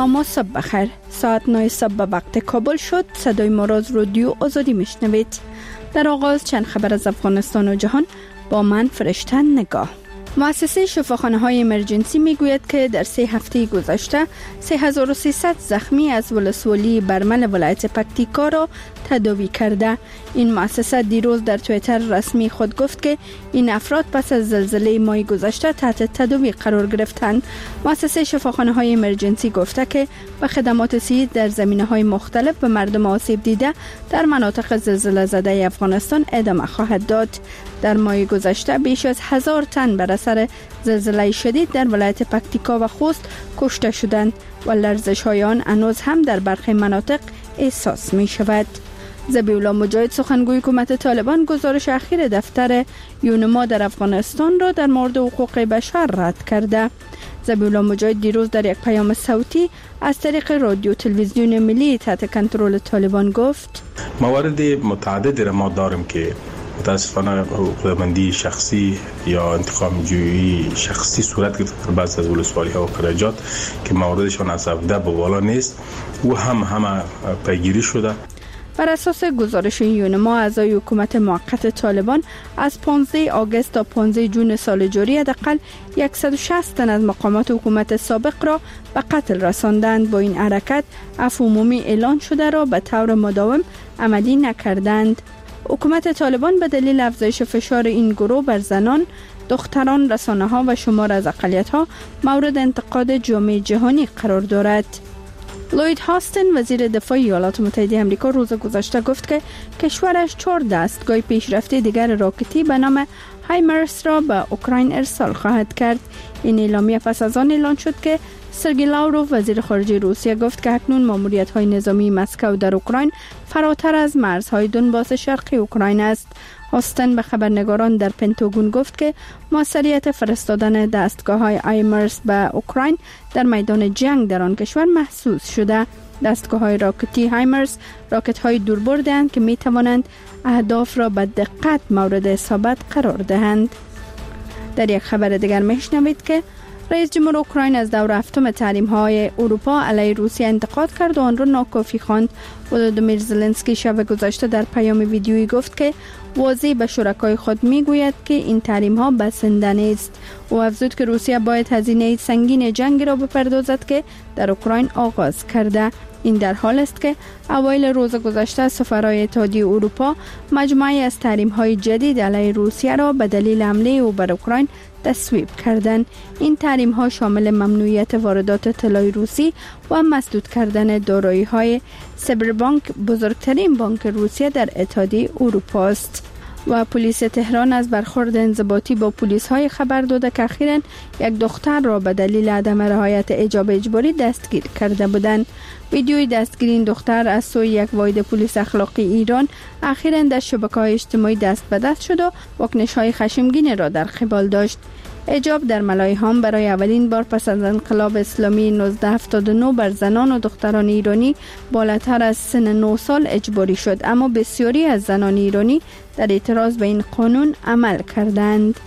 سلام و صبح بخیر. ساعت 9 صبح به وقت کابل شد. صدای ما را از رادیو آزادی میشنوید. در آغاز چند خبر از افغانستان و جهان با من فرشته نگاه. مؤسسه شفاخانه‌های امرجنسی میگوید که در 3 هفته گذشته 3300 زخمی از ولسوالی برمل ولایت پکتیکا را تداوی کرده. این مؤسسه دیروز در توییتر رسمی خود گفت که این افراد پس از زلزله ماه گذشته تحت تداوی قرار گرفتند. مؤسسه شفاخانه‌های امرجنسی گفته که به خدمات صحی در زمینه‌های مختلف به مردم آسیب دیده در مناطق زلزله زده افغانستان ادامه خواهد داد. در ماه گذشته بیش از 1000 تن بر اثر زلزله شدید در ولایت پکتیکا و خوست کشته شدند و لرزش‌های آن هنوز هم در برخی مناطق احساس می‌شود. ذبیح الله مجاهد سخنگوی حکومت طالبان گزارش اخیر دفتر یونما در افغانستان را در مورد حقوق بشر رد کرده. ذبیح الله مجاهد دیروز در یک پیام صوتی از طریق رادیو تلویزیون ملی تحت کنترل طالبان گفت: موارد متعددی را ما داریم که متاسفانه حقوق‌مندی شخصی یا انتقام جویی شخصی صورت گرفته در بعضی از ولسوالی‌ها و قریجات که موردشان از 17 به بالا نیست و همه پیگیری شده. بر اساس گزارش یونما، اعضای حکومت موقت طالبان از 15 آگوست تا 15 جون سال جاری حداقل 160 تن از مقامات حکومت سابق را به قتل رساندند. با این حرکت عفو عمومی اعلان شده را به طور مداوم عملی نکردند. حکومت طالبان به دلیل افزایش فشار این گروه بر زنان، دختران، رسانه‌ها و شمار از اقلیت‌ها مورد انتقاد جامعه جهانی قرار دارد. لوید هاستن وزیر دفاع ایالات متحده آمریکا روز گذشته گفت که کشورش 4 دستگاه پیشرفته دیگر راکتی به نام هایمرس را به اوکراین ارسال خواهد کرد. این اعلامیه پس از آن اعلان شد که سرگئی لاوروف وزیر خارجه روسیه گفت که اکنون ماموریت‌های نظامی مسکو در اوکراین فراتر از مرزهای دونباس شرقی اوکراین است. هاستن به خبرنگاران در پنتاگون گفت که موثریت فرستادن دستگاه‌های هایمرس به اوکراین در میدان جنگ در آن کشور محسوس شده. دستگاه‌های راکتی هایمرس راکت‌های دوربردند که می‌توانند اهداف را به دقت مورد اصابت قرار دهند. در یک خبر دیگر میشنوید که رئیس جمهور اوکراین از دور هفتم تحریم‌های اروپا علیه روسیه انتقاد کرد و آن را ناکافی خواند. ولادیمیر زلنسکی شب گذشته در پیام ویدیویی گفت که واضح به شرکای خود میگوید که این تحریم‌ها بسنده نیست. او افزود که روسیه باید هزینه سنگین جنگی را بپردازد که در اوکراین آغاز کرده. این در حال است که اوایل روز گذشته سفرای اتحادیه اروپا مجموعه‌ای از تحریم‌های جدید علیه روسیه را به دلیل حمله او بر اوکراین تصویب کردند. این تحریم‌ها شامل ممنوعیت واردات طلای روسی و مسدود کردن دارایی‌های سبربانک، بزرگترین بانک روسیه در اتحادیه اروپا است. و پلیس تهران از برخورد انضباطی با پلیس‌های خبر داده که اخیراً یک دختر را به دلیل عدم رعایت حجاب اجباری دستگیر کرده بودند. ویدیوی دستگیری این دختر از سوی یک واحد پلیس اخلاقی ایران اخیراً در شبکه‌های اجتماعی دست به دست شد و واکنش‌های خشمگین را در قبال داشت. حجاب در ملایهام برای اولین بار پس از انقلاب اسلامی 1979 بر زنان و دختران ایرانی بالاتر از سن 9 سال اجباری شد، اما بسیاری از زنان ایرانی در اعتراض به این قانون عمل کردند.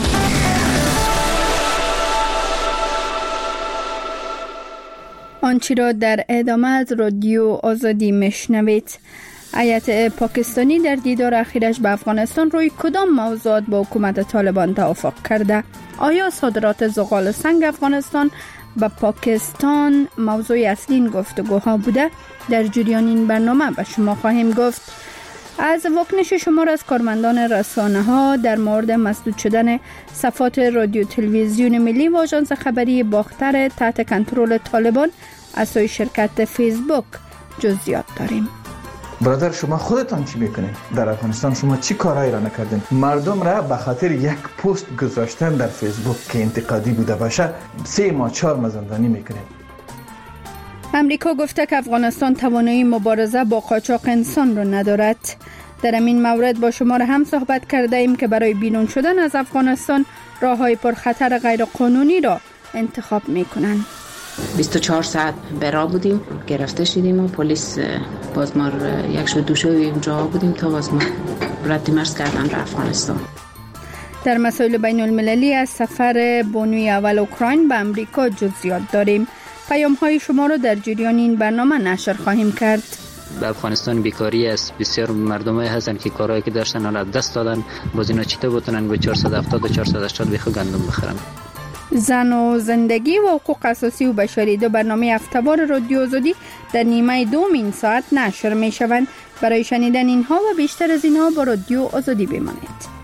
آنچه را در ادامه از رادیو آزادی میشنوید. هیئت پاکستانی در دیدار اخیرش به افغانستان روی کدام موضوعات با حکومت طالبان توافق کرده؟ آیا صادرات زغال سنگ افغانستان به پاکستان موضوع اصلی این گفتگوها بوده؟ در جریان این برنامه به شما خواهیم گفت. از واکنش شمار از کارمندان رسانه‌ها در مورد مسدود شدن صفحات رادیو تلویزیون ملی و آژانس خبری باختر تحت کنترل طالبان از سوی شرکت فیسبوک جزئیات داریم. برادر، شما خودتان چی میکنین؟ در افغانستان شما چی کارایی را نکردین؟ مردم را به خاطر یک پست گذاشتن در فیسبوک که انتقادی بوده باشه 3 ماه 4 ماه زندانی میکنین. امریکا گفته که افغانستان توانایی مبارزه با قاچاق انسان را ندارد. در این مورد با شما هم صحبت کرده ایم که برای بیرون شدن از افغانستان راههای پرخطر غیر قانونی را انتخاب میکنند. 24 ساعت برا بودیم، گرفته شدیم و پلیس باز ما یک شب دوشه اونجا بودیم تا باز ما رد مرز کردن به افغانستان. در مسائل بین المللی از سفر بانوی اول اوکراین به امریکا جزئیات داریم. پیام‌های شما را در جریان این برنامه نشر خواهیم کرد. در افغانستان بیکاری است، بسیار مردمایی هستند که کارهایی که داشتن حالا دست دادن، باز اینا چطور بتونن به 470 و 480 بیخو گندم بخرن. زن و زندگی و حقوق اساسی و بشری دو برنامه هفته‌وار رادیو آزادی در نیمه دوم این ساعت نشر می شوند. برای شنیدن اینها و بیشتر از اینها با رادیو آزادی بمانید.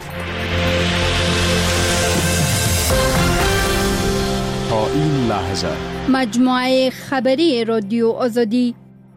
تا این لحظه مجموعه خبری رادیو آزادی.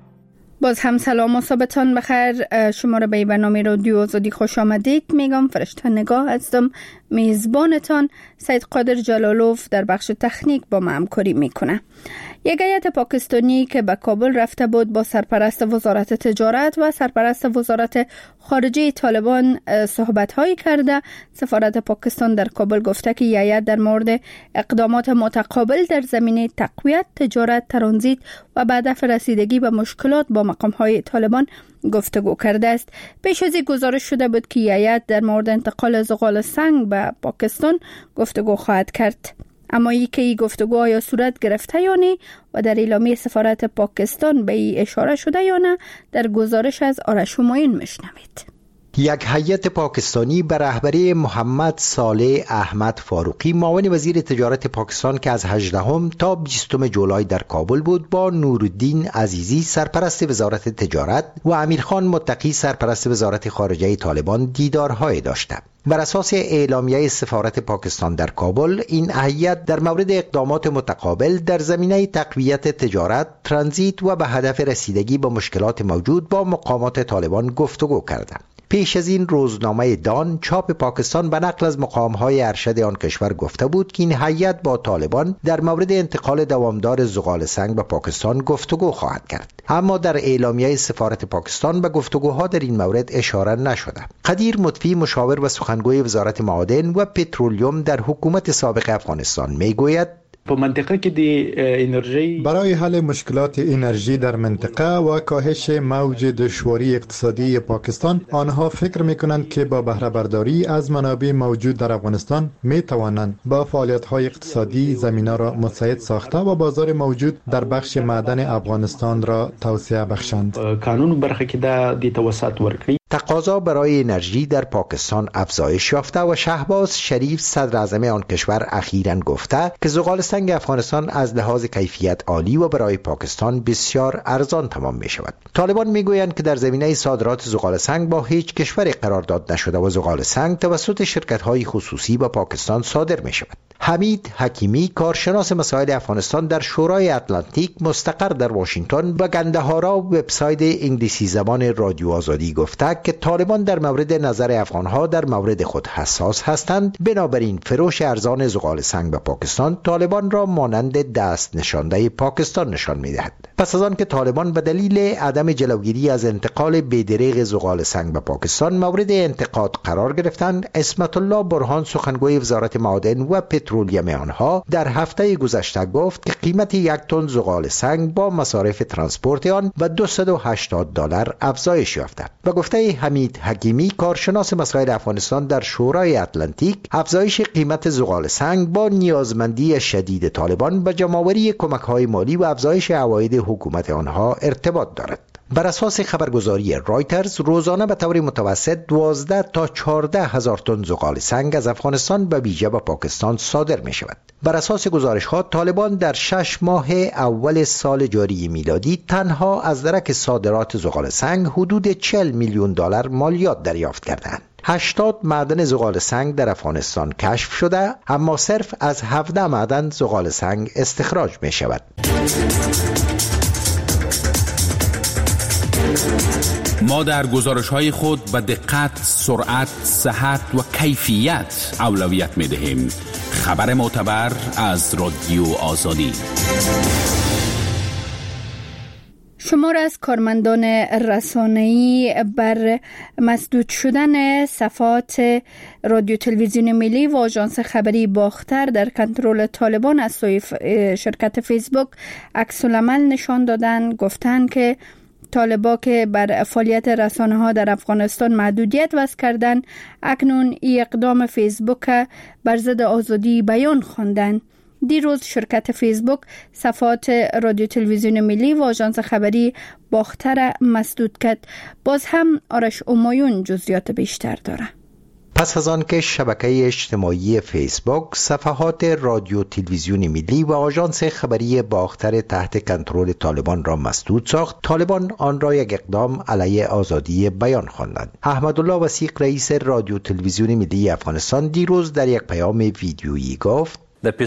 باز هم سلام و صبحتان بخیر. شما را به برنامه رادیو آزادی خوش آمدید میگم. فرشته نگاه هستم، میزبانتان. سید قادر جلالوف در بخش تکنیک با ما همکاری میکنه. یک هیئت پاکستانی که به کابل رفته بود با سرپرست وزارت تجارت و سرپرست وزارت خارجه طالبان صحبت‌هایی کرده. سفارت پاکستان در کابل گفته که هیئت در مورد اقدامات متقابل در زمینه تقویت تجارت، ترانزیت و به هدف رسیدگی به مشکلات با مقام‌های طالبان گفتگو کرده است. پیش از این گزارش شده بود که هیئت در مورد انتقال زغال سنگ به پاکستان گفتگو خواهد کرد. اما ای که این گفتگو آیا صورت گرفته یا نه و در اعلامیه سفارت پاکستان به ای اشاره شده یا نه، در گزارش از آرش همایون میشنوید. یک هیئت پاکستانی به رهبری محمد صالح احمد فاروقی معاون وزیر تجارت پاکستان که از 18 تا 20 جولای در کابل بود، با نورالدین عزیزی سرپرست وزارت تجارت و امیرخان متقی سرپرست وزارت خارجه طالبان دیدارهای داشته. بر اساس اعلامیه سفارت پاکستان در کابل، این هیئت در مورد اقدامات متقابل در زمینه تقویت تجارت، ترانزیت و به هدف رسیدگی به مشکلات موجود با مقامات طالبان گفتگو کرده. پیش از این روزنامه دان چاپ پاکستان به نقل از مقام‌های ارشد آن کشور گفته بود که این هیئت با طالبان در مورد انتقال دوامدار زغال سنگ به پاکستان گفتگو خواهد کرد. اما در اعلامیه سفارت پاکستان به گفتگوها در این مورد اشاره نشده. قدیر مطفی، مشاور و سخنگوی وزارت معادن و پترولیوم در حکومت سابق افغانستان میگوید په منطقه کې د انرژي برای حل مشکلات انرژی در منطقه و کاهش موج دشواری اقتصادی پاکستان، آنها فکر می‌کنند که با بهره برداری از منابع موجود در افغانستان می‌توانند با فعالیت‌های اقتصادی زمینه را مساعد ساخته و بازار موجود در بخش معدن افغانستان را توسعه بخشند. قانون برخه کې د توسعه ورکړي. تقاضا برای انرژی در پاکستان افزایش یافته و شهباز شریف صدر اعظم آن کشور اخیراً گفته که زغال سنگ افغانستان از لحاظ کیفیت عالی و برای پاکستان بسیار ارزان تمام می شود. طالبان می گویند که در زمینه صادرات زغال سنگ با هیچ کشوری قرارداد نشده و زغال سنگ توسط شرکت‌های خصوصی به پاکستان صادر می شود. حمید حکیمی، کارشناس مسائل افغانستان در شورای اتلانتیک مستقر در واشنگتن، به گندهارا وبسایت انگلیسی زبان رادیو آزادی گفته که طالبان در مورد نظر افغانها در مورد خود حساس هستند. بنابراین فروش ارزان زغال سنگ به پاکستان طالبان را مانند دست نشانده پاکستان نشان می‌دهد. پس از آن که طالبان به دلیل عدم جلوگیری از انتقال بی‌دریغ زغال سنگ به پاکستان مورد انتقاد قرار گرفتند، عصمت الله برهان، سخنگوی وزارت معادن و پترولیوم آنها، در هفته گذشته گفت که قیمت یک تن زغال سنگ با مصارف ترانسپورت آن به $280 افزایش یافته. و گفته حمید حکیمی، کارشناس مسائل افغانستان در شورای اتلانتیک، افزایش قیمت زغال سنگ با نیازمندی شدید طالبان به جمع‌آوری کمک‌های مالی و افزایش عواید حکومت آنها ارتباط دارد. بر اساس خبرگزاری رایترز، روزانه به طور متوسط 12 تا 14 هزار تن زغال سنگ از افغانستان به ویژه به پاکستان صادر می شود. بر اساس گزارش‌ها، طالبان در 6 ماه اول سال جاری میلادی تنها از درک صادرات زغال سنگ حدود $40 میلیون مالیات دریافت کردند. 80 معدن زغال سنگ در افغانستان کشف شده، اما صرف از 17 معدن زغال سنگ استخراج می شود. ما در گزارش‌های خود به دقت، سرعت، صحت و کیفیت اولویت می‌دهیم. خبر معتبر از رادیو آزادی. شمار از کارمندان رسانه‌ای بر مسدود شدن صفحات رادیو تلویزیون ملی و آژانس خبری باختر در کنترل طالبان از سوی شرکت فیسبوک عکس‌العمل نشان دادند. گفتند که طالبان که بر فعالیت رسانه‌ها در افغانستان محدودیت وضع کردند، اکنون این اقدام فیسبوک بر ضد آزادی بیان خواندند. دیروز شرکت فیسبوک صفحات رادیو تلویزیون ملی و آژانس خبری باختر مسدود کرد. باز هم آرش امایون جزئیات بیشتر داره. پس از آن که شبکه اجتماعی فیسبوک صفحات رادیو تلویزیون ملی و آژانس خبری باختر تحت کنترل طالبان را مسدود ساخت، طالبان آن را یک اقدام علیه آزادی بیان خواندند. احمدالله وثیق رئیس رادیو تلویزیون ملی افغانستان دیروز در یک پیام ویدیویی گفت: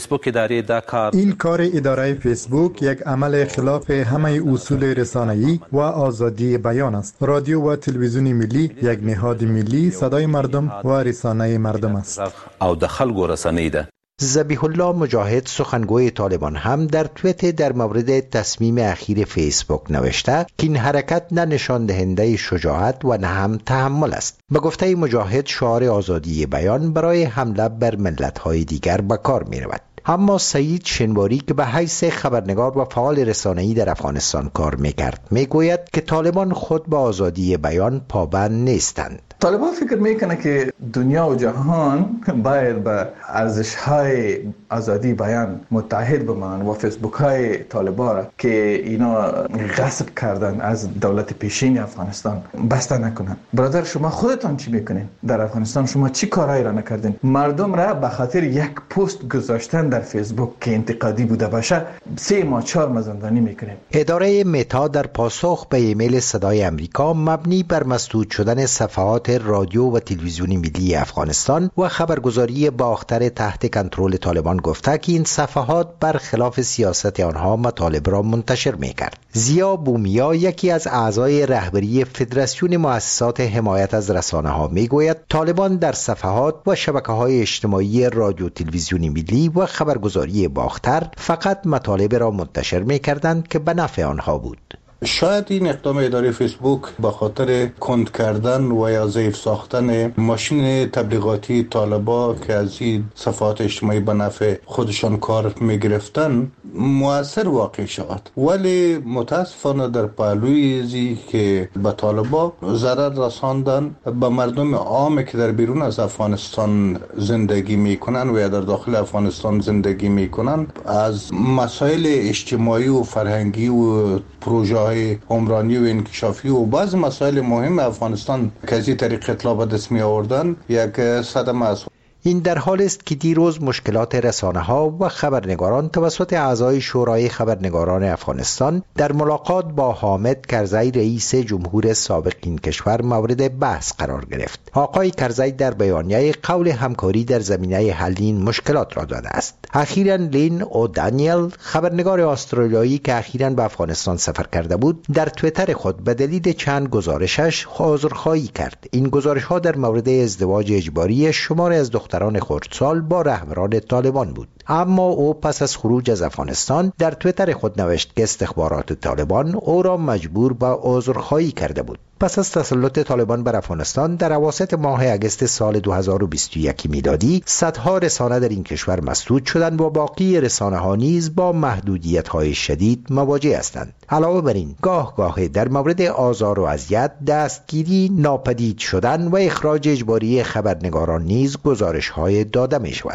این کار اداره فیسبوک یک عمل خلاف همه اصول رسانه‌ای و آزادی بیان است. رادیو و تلویزیون ملی یک نهاد ملی صدای مردم و رسانه مردم است. او د خلکو رسانه ده. ذبیح الله مجاهد سخنگوی طالبان هم در توییت در مورد تصمیم اخیر فیسبوک نوشته که این حرکت نه نشان دهنده شجاعت و نه هم تحمل است. به گفته مجاهد شعار آزادی بیان برای حمله بر ملت‌های دیگر به کار می‌رود. اما سعید شنواری که به حیث خبرنگار و فعال رسانه‌ای در افغانستان کار می‌کرد میگوید که طالبان خود به آزادی بیان پابند نیستند. طالبان فکر میکنه که دنیا و جهان باید به ارزش‌های آزادی بیان متحد بمانند و فیسبوک‌های طالبان را که اینا غصب کردن از دولت پیشین افغانستان بسته نکنن. برادر شما خودتان چی میکنین؟ در افغانستان شما چی کارایی را نکردین؟ مردم را به خاطر یک پست گذاشتن در فیسبوک که انتقادی بوده باشه 3 ماه 4 ماه زندانی میکنین. اداره متا در پاسخ به ایمیل صدای امریکا مبنی بر مسدود شدن صفحات رادیو و تلویزیون ملی افغانستان و خبرگزاری باختر تحت کنترل طالبان گفته که این صفحات برخلاف سیاست آنها مطالب را منتشر می‌کرد. ضیا بومیا یکی از اعضای رهبری فدراسیون مؤسسات حمایت از رسانه‌ها میگوید طالبان در صفحات و شبکه‌های اجتماعی رادیو تلویزیون ملی و خبرگزاری باختر فقط مطالب را منتشر می‌کردند که به نفع آنها بود. شاید این اقدام اداره فیسبوک به خاطر کند کردن و یا ضعیف ساختن ماشین تبلیغاتی طالبا که از این صفحات اجتماعی به نفع خودشان کار میگرفتن مؤثر واقع شود، ولی متاسفانه در پهلوی ازی که به طالبا ضرر رساندن به مردم عام که در بیرون از افغانستان زندگی میکنن و یا در داخل افغانستان زندگی میکنن از مسائل اجتماعی و فرهنگی و پروژه عمرانی و انکشافی و بعض مسائل مهم افغانستان که از این طریق اطلاع به دست می آوردن یک صدمه است. این در حال است که دیروز مشکلات رسانه‌ها و خبرنگاران توسط اعضای شورای خبرنگاران افغانستان در ملاقات با حامد کرزی رئیس جمهور سابق این کشور مورد بحث قرار گرفت. آقای کرزی در بیانیه قول همکاری در زمینه حل این مشکلات را داده است. اخیراً لین او دانیل خبرنگار استرالیایی که اخیراً به افغانستان سفر کرده بود در توییتر خود به دلیل چند گزارشش عذرخواهی کرد. این گزارش‌ها در مورد ازدواج اجباری شماری از دختران خردسال با رهبران طالبان بود. اما او پس از خروج از افغانستان در توییتر خود نوشت که استخبارات طالبان او را مجبور به عذرخواهی کرده بود. پس از تسلط طالبان بر افغانستان در اواسط ماه اگست سال 2021 میلادی صدها رسانه در این کشور مسدود شدند و باقی رسانه‌ها نیز با محدودیت‌های شدید مواجه هستند. علاوه بر این گاه در مورد آزار و اذیت، دستگیری، ناپدید شدن و اخراج اجباری خبرنگاران نیز گزارش‌های داده می‌شود.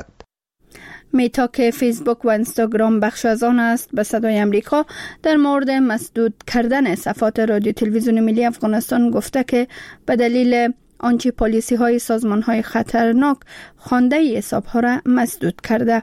متا که فیسبوک و اینستاگرام بخش از آن است به صدای امریکا در مورد مسدود کردن صفحات رادیو تلویزیون ملی افغانستان گفته که به دلیل آنچه پالیسی های سازمان های خطرناک خوانده حساب ها را مسدود کرده.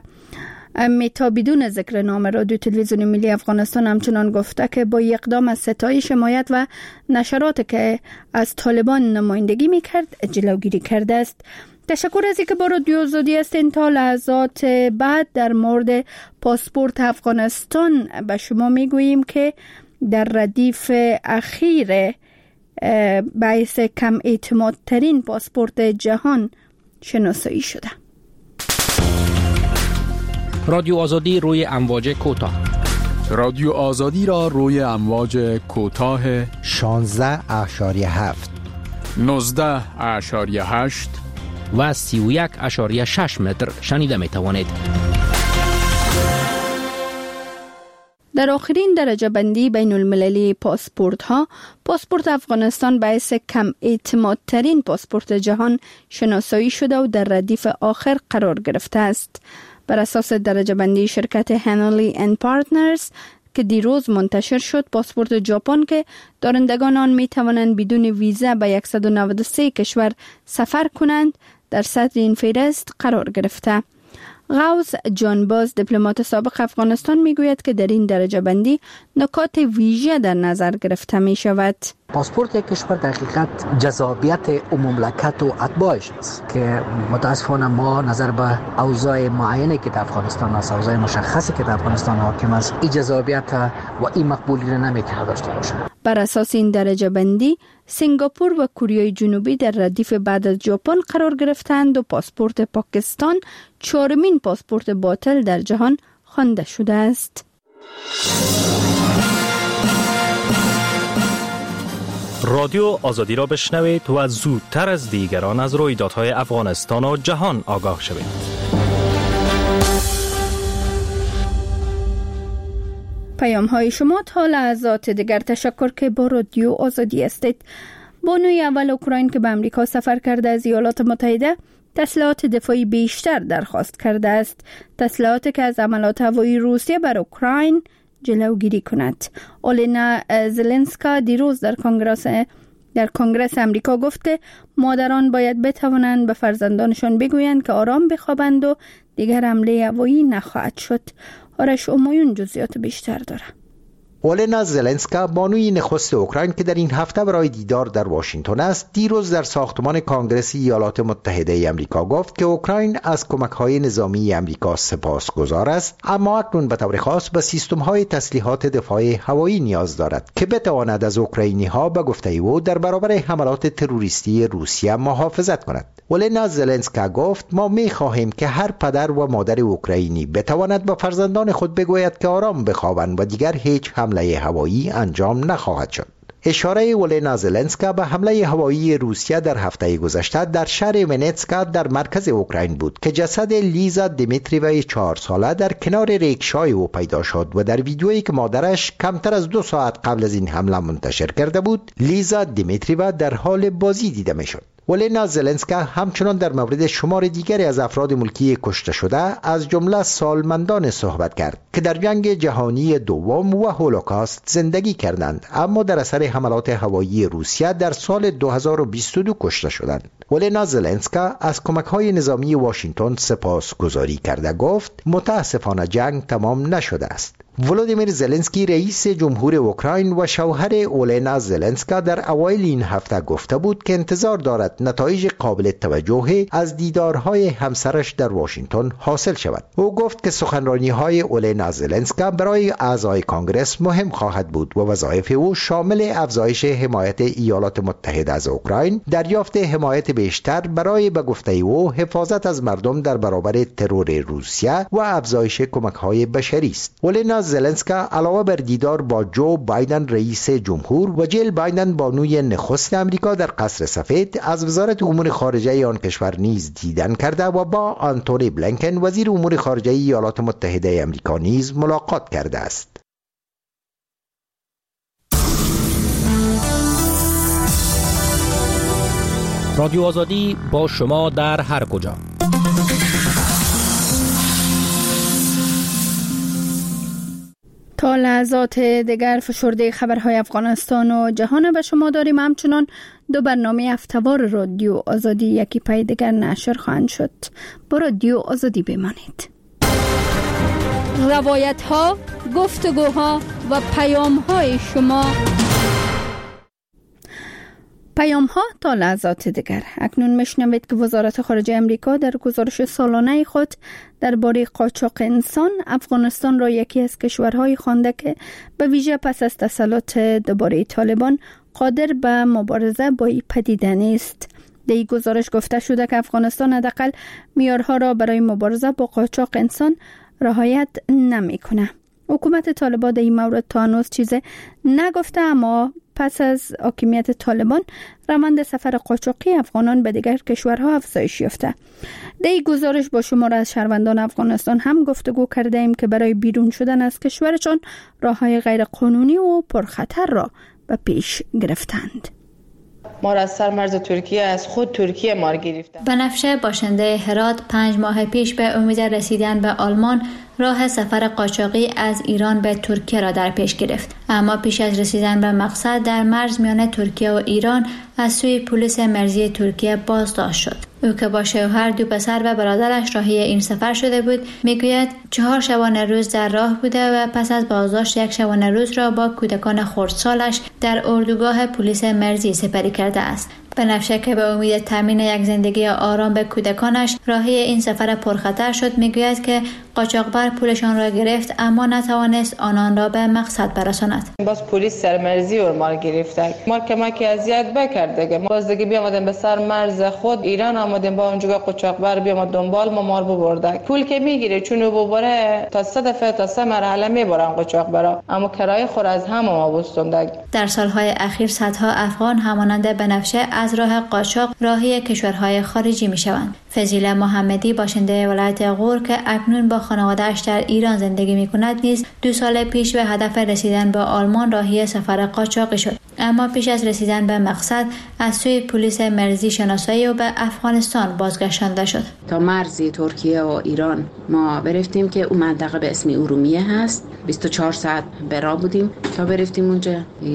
متا بدون ذکر نام رادیو تلویزیون ملی افغانستان همچنان گفته که با اقدام از ستایش حمایت و نشرات که از طالبان نمایندگی میکرد جلوگیری کرده است. تشکر از اینکه با رادیو آزادی هستین. تا لحظات بعد در مورد پاسپورت افغانستان به شما میگوییم که در ردیف اخیر باعث کم اعتماد ترین پاسپورت جهان شناسایی شده. رادیو آزادی روی امواج کوتاه. رادیو آزادی را روی امواج کوتاه 16.7 19.8 و 31.6 متر شنیده می توانید. در آخرین درجه بندی بین المللی پاسپورت ها، پاسپورت افغانستان باعث کم اعتماد ترین پاسپورت جهان شناسایی شده و در ردیف آخر قرار گرفته است. بر اساس درجه بندی شرکت هنلی اند پارتنرز که دیروز منتشر شد، پاسپورت ژاپن که دارندگان آن می توانند بدون ویزا به 193 کشور سفر کنند در صدر این فهرست قرار گرفته. غوث جانباز، دیپلمات سابق افغانستان، میگوید که در این درجه بندی نکات ویژه در نظر گرفته می شود. پاسپورت یک کشور در حقیقت جذابیت مملکت و اتباعش است که متاسفانه ما نظر به اوضاع معینه که در افغانستان است، اوضاع مشخصی که در افغانستان حاکم است، این جذابیت و این مقبولی را نمیتونه داشته باشه. بر اساس این درجه بندی سنگاپور و کره جنوبی در ردیف بعد از ژاپن قرار گرفتند و پاسپورت پاکستان چهارمین پاسپورت باطل در جهان خوانده شده است. رادیو آزادی را بشنوید و زودتر از دیگران از رویدادهای افغانستان و جهان آگاه شوید. پیام های شما تا لحظات دیگر. تشکر که با رادیو آزادی هستید. بانوی اول اوکراین که به امریکا سفر کرده از ایالات متحده تسلیحات دفاعی بیشتر درخواست کرده است. تسلیحاتی که از عملات هوایی روسیه بر اوکراین جلوگیری کند. اولینا زلنسکا دیروز در کنگره امریکا گفته مادران باید بتوانند به فرزندانشان بگویند که آرام بخوابند و دیگر حمله هوایی نخواهد شد. آرش امایون جزئیات بیشتر داره. اولینا زلنسکا، بانوی نخست اوکراین که در این هفته برای دیدار در واشنگتن است، دیروز در ساختمان کانگرس ایالات متحده آمریکا گفت که اوکراین از کمک‌های نظامی آمریکا سپاسگزار است، اما اکنون به طور خاص به سیستم‌های تسلیحات دفاع هوایی نیاز دارد که بتواند از اوکراینی‌ها به گفته او در برابر حملات تروریستی روسیه محافظت کند. اولینا زلنسکا گفت ما می‌خواهیم که هر پدر و مادر اوکراینی بتواند به فرزندان خود بگوید که آرام بخوابند و دیگر هیچ حمله هوایی انجام نخواهد شد. اشاره اولینا زلنسکا به حمله هوایی روسیه در هفته گذشته در شهر ونتسکا در مرکز اوکراین بود که جسد لیزا دیمیتریوای 4 ساله در کنار ریکشای او پیدا شد و در ویدیویی که مادرش کمتر از 2 ساعت قبل از این حمله منتشر کرده بود، لیزا دیمیتریوا در حال بازی دیده میشد. اولینا زلنسکا همچنان در مورد شمار دیگری از افراد ملکی کشته شده از جمله سالمندان صحبت کرد که در جنگ جهانی دوم و هولوکاست زندگی کردند اما در اثر حملات هوایی روسیه در سال 2022 کشته شدند. اولینا زلنسکا از کمک‌های نظامی واشنگتن سپاسگزاری کرده گفت متاسفانه جنگ تمام نشده است. ولودیمیر زلنسکی رئیس جمهور اوکراین و شوهر اولینا زلنسکا در اوایل این هفته گفته بود که انتظار دارد نتایج قابل توجهی از دیدارهای همسرش در واشنگتن حاصل شود. او گفت که سخنرانی‌های اولینا زلنسکا برای اعضای کانگرس مهم خواهد بود و وظایف او شامل افزایش حمایت ایالات متحده از اوکراین، دریافت حمایت بیشتر برای به گفته او حفاظت از مردم در برابر ترور روسیه و افزایش کمک‌های بشری است. اولینا زلنسکا علاوه بر دیدار با جو بایدن رئیس جمهور و جیل بایدن بانوی نخست امریکا در قصر سفید از وزارت امور خارجه آن کشور نیز دیدن کرده و با آنتونی بلینکن وزیر امور خارجه ایالات متحده امریکا نیز ملاقات کرده است. رادیو آزادی با شما در هر کجا. تا لحظات دیگر فشرده خبرهای افغانستان و جهان به شما داریم. همچنان 2 برنامه هفته‌وار رادیو آزادی یکی پای دیگر نشر خواهند شد. با رادیو آزادی بمانید. روایت‌ها، گفتگوها و پیام‌های شما. پیام‌ها تا لحظات دیگر. اکنون میشنوید که وزارت خارجه امریکا در گزارش سالانه خود درباره قاچاق انسان افغانستان را یکی از کشورهای خوانده که به ویژه پس از تسلط دوباره طالبان قادر به مبارزه با این پدیده نیست. در این گزارش گفته شده که افغانستان حداقل معیارها را برای مبارزه با قاچاق انسان رعایت نمی‌کند. حکومت طالبان در این مورد تا هنوز چیزی نگفته، اما پس از حاکمیت طالبان روند سفر قاچاقی افغانان به دیگر کشورها افزایش یافته. در این گزارش با شمار از شهروندان افغانستان هم گفتگو کرده ایم که برای بیرون شدن از کشورشان راههای غیر قانونی و پرخطر را به پیش گرفتند. ما را از سر مرز ترکیه از خود ترکیه ما را گرفتن. بنفشه باشنده هرات 5 ماه پیش به امید رسیدن به آلمان راه سفر قاچاقی از ایران به ترکیه را در پیش گرفت، اما پیش از رسیدن به مقصد در مرز میان ترکیه و ایران از سوی پلیس مرزی ترکیه بازداشت شد. او که با شوهر، 2 پسر و برادرش راهی این سفر شده بود، میگوید 4 شبانه روز در راه بوده و پس از بازداشت 1 شبانه روز را با کودکان خردسالش در اردوگاه پلیس مرزی سپری کرده است. بنفشه که به امید تامین یک زندگی آرام به کودکانش راهی این سفر پرخطر شد، میگوید که قاچاقبر پولشان را گرفت اما نتوانست آنان را به مقصد برساند. باز پلیس سرمرزی و ما گرفته، ما کمکی اذیت بکرده، باز دیگه بیامدیم به سر مرز خود ایران آمدیم، با اونجا قاچاقبر بیامد دنبال ما رو ببرده. پول که میگیره چون ببره تا 3 دفعه تا 3 مرحله میبرن قاچاقبرا، اما کرایه خور از همه ما بستونده. در سالهای اخیر صدها افغان همانند بنفشه از راه قاچاق راهی کشورهای خارجی میشوند. فضیله محمدی باشنده ولایت غور که اکنون با خانواده‌اش در ایران زندگی می‌کند نیز 2 سال پیش به هدف رسیدن به آلمان راهی سفر قاچاقی شد، اما پیش از رسیدن به مقصد از سوی پلیس مرزی شناسایی و به افغانستان بازگشتانده شد. تا مرزی ترکیه و ایران ما برفتیم که اون منطقه به اسم ارومیه هست. 24 ساعت به راه بودیم تا برفتیم اونجا.